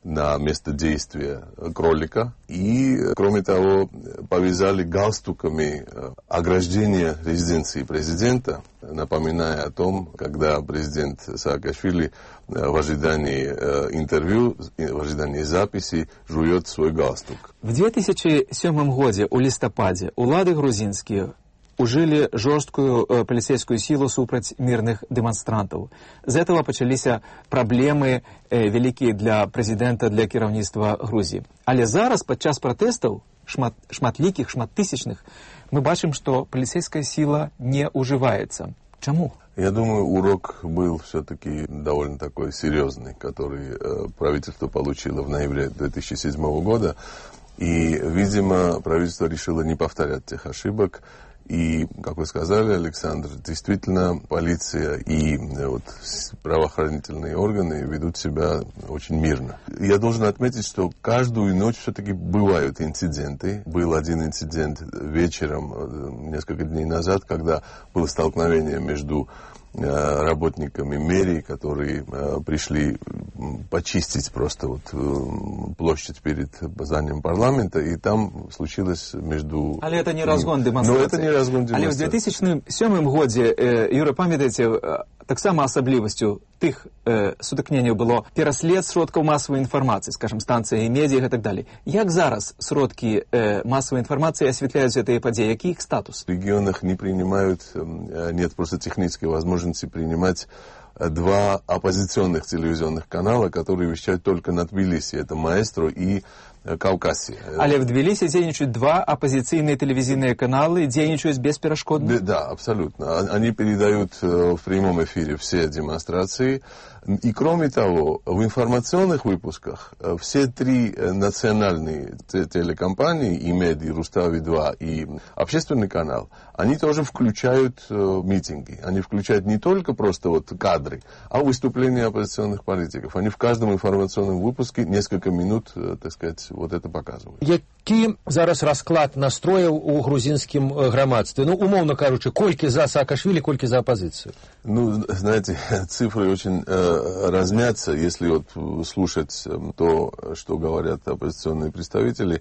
на место действия кролика. И, кроме того, повязали галстуками ограждение резиденции президента, напоминая о том, когда президент Саакашвили в ожидании интервью, в ожидании записи жует свой галстук. В 2007 году, у листопаде, улады грузинские ужили жорсткую полицейскую силу супраць мирных демонстрантов. З этого почались проблемы великие для президента, для кіраўніцтва Грузии. Але зараз, падчас протестов, шматлікіх, шматтысячных, мы бачим, что полицейская сила не уживается. Чему? Я думаю, урок был все-таки довольно такой серьезный, который правительство получило в ноябре 2007 года. И, видимо, правительство решило не повторять тех ошибок. И, как вы сказали, Александр, действительно полиция и правоохранительные органы ведут себя очень мирно. Я должен отметить, что каждую ночь все-таки бывают инциденты. Был один инцидент вечером, несколько дней назад, когда было столкновение между работниками мэрии, которые пришли почистить просто площадь перед зданием парламента, и там случилось между... Але это не разгон демонстрации. Но это не разгон демонстрации. Але в 2007 году, Юра, памятаете, так само особливостью тых сутыкненняў было пераслед сродкаў масавай інфармацыі, скажем, станцыі медіа і так далее. Як зараз сродкі массовой информации осветляют эти подеи? Какие их статус? В регионах не принимают, нет просто технической возможности принимать два оппозиционных телевизионных канала, которые вещают только на Тбилиси. Это «Маэстро» и «Кавказия». Але в Тбилиси дзейнічаюць два оппозиционные телевизионные каналы, дзейнічаюць бесперашкодна? Да, абсолютно. Они передают в прямом эфире все демонстрации. И кроме того, в информационных выпусках все три национальные телекомпании, и МЕД, и Рустави-2, и общественный канал, они тоже включают митинги. Они включают не только просто кадры, а выступления оппозиционных политиков. Они в каждом информационном выпуске несколько минут, так сказать, это показывают. Які зараз расклад настрояў у грузинскім грамадстве? Умоўна кажучы, колькі за Саакашвили, колькі за оппозицию? Знаете, цифры очень разнятся. Если слушать то, что говорят оппозиционные представители,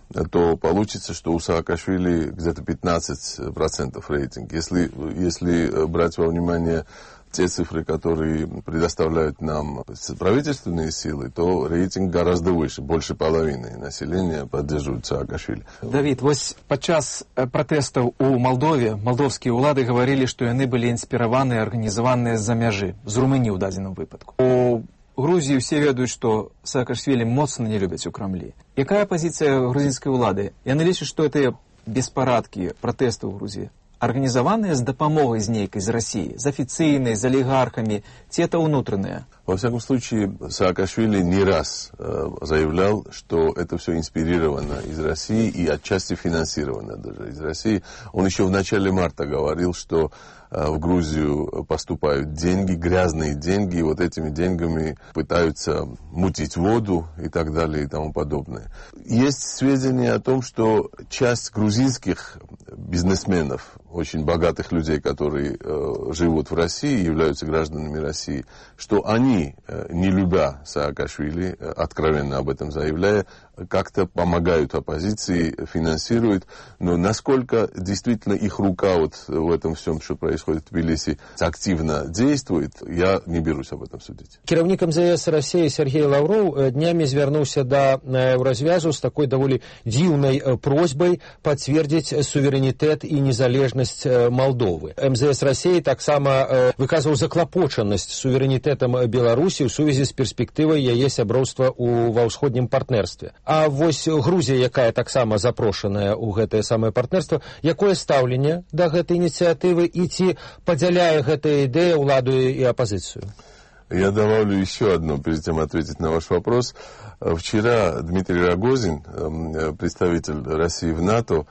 то получится, что у Саакашвили где-то 15% рейтинг. Если брать во внимание те цифры, которые предоставляют нам правительственные силы, то рейтинг гораздо выше. Больше половины населения поддерживают Саакашвили. Давид, падчас протестов у Молдове молдовские улады говорили, что яны были инспированы и организованы з-за мяжы, з Румынии в дадзеным выпадку. У Грузии все ведают, что Саакашвили моцна не любят у Кремли. Какая позиция грузинской улады? Яны лічаць, что это беспарадки, протесты в Грузии организованные с допомогой з нейкай, з России, с официальной, с олигархами, те это внутренние? Во всяком случае, Саакашвили не раз заявлял, что это все инспирировано из России и отчасти финансировано даже из России. Он еще в начале марта говорил, что в Грузию поступают деньги, грязные деньги, и этими деньгами пытаются мутить воду и так далее и тому подобное. Есть сведения о том, что часть грузинских бизнесменов, очень богатых людей, которые живут в России, являются гражданами России, что они, не любя Саакашвили, откровенно об этом заявляя, как-то помогают оппозиции, финансируют, но насколько действительно их рука в этом всем, что происходит в Тбилиси, активно действует, я не берусь об этом судить. Кіраўнік МЗС России Сергей Лавров днями звярнуўся до Еўразвязу с такой довольно дивной просьбой подтвердить суверенитет и незалежность Молдовы. МЗС России таксама выказывал заклопоченность суверенитетом Беларуси в связи с перспективой яе сяброўства ва ўсходнім партнерстве. А Грузия, якая таксама запрошаная ў гэтае самае партнерство, якое стаўленне да гэтай ініцыятывы і ці падзяляе гэтая ідэя ўладу и оппозицию? Я добавлю еще одно, прежде чем ответить на ваш вопрос. Вчера Дмитрий Рогозин, представитель России в НАТО,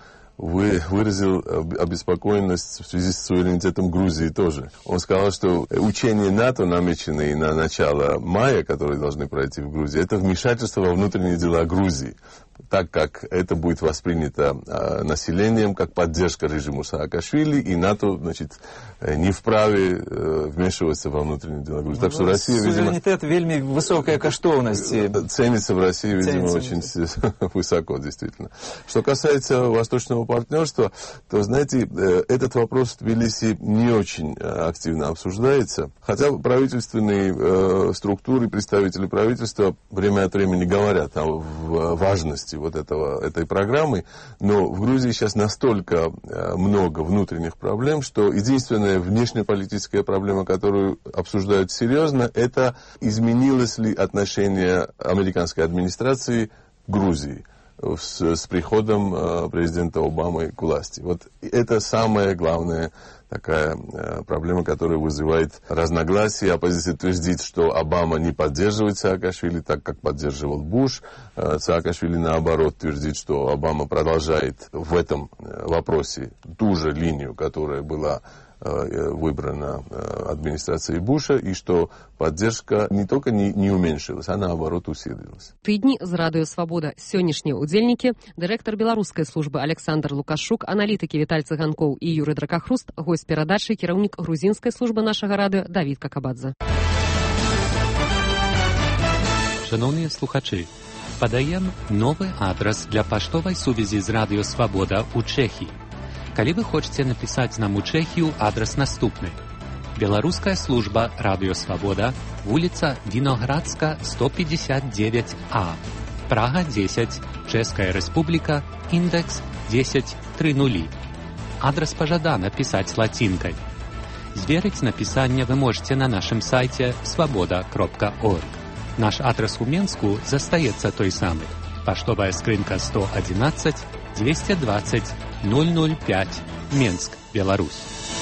выразил обеспокоенность в связи с суверенитетом Грузии тоже. Он сказал, что учения НАТО, намеченные на начало мая, которые должны пройти в Грузии, это вмешательство во внутренние дела Грузии. так как это будет воспринято населением как поддержка режиму Саакашвили, и НАТО, значит, не вправе вмешиваться во внутренние дела Грузии. Так что Россия, видимо... Суверенитет вельми высокая коштовность. Ценится в России, видимо, очень высоко, действительно. Что касается Восточного партнерства, то, знаете, этот вопрос в Тбилиси не очень активно обсуждается. Хотя правительственные структуры, представители правительства время от времени говорят о важности вот этой программы, но в Грузии сейчас настолько много внутренних проблем, что единственная внешнеполитическая проблема, которую обсуждают серьезно, это изменилось ли отношение американской администрации к Грузии с приходом президента Обамы к власти. Вот это самая главная такая проблема, которая вызывает разногласия. Оппозиция твердит, что Обама не поддерживает Саакашвили так, как поддерживал Буш. Саакашвили, наоборот, твердит, что Обама продолжает в этом вопросе ту же линию, которая была выбрана администрацией Буша, и что поддержка не только не уменьшилась, а наоборот усилилась. Тыдні з Радыё Свабода. Сённяшнія ўдзельнікі, дырэктар беларускай службы Александр Лукашук, аналітыкі Віталь Цыганкоў і Юрый Дракахруст, госць перадачы, кіраўнік грузінскай службы нашага радыё Давід Какабадзе. Шановныя слухачы, падаем новы адрас для паштовай сувязі з Радыё Свабода ў Чэхіі. Калі вы хочаце напісаць нам у Чэхію, адрас наступны. Беларуская служба Радыё Свабода, вуліца Віноградска, 159А, Прага 10, Чэшская Рэспубліка, індекс 1030. Адрас пажадана пісаць лацінкай. Зверыць напісанне вы можете на нашым сайце свабода.орг. Наш адрас у Менску застаецца той самы. Паштовая скрынка 111 220 005, Менск, Беларусь.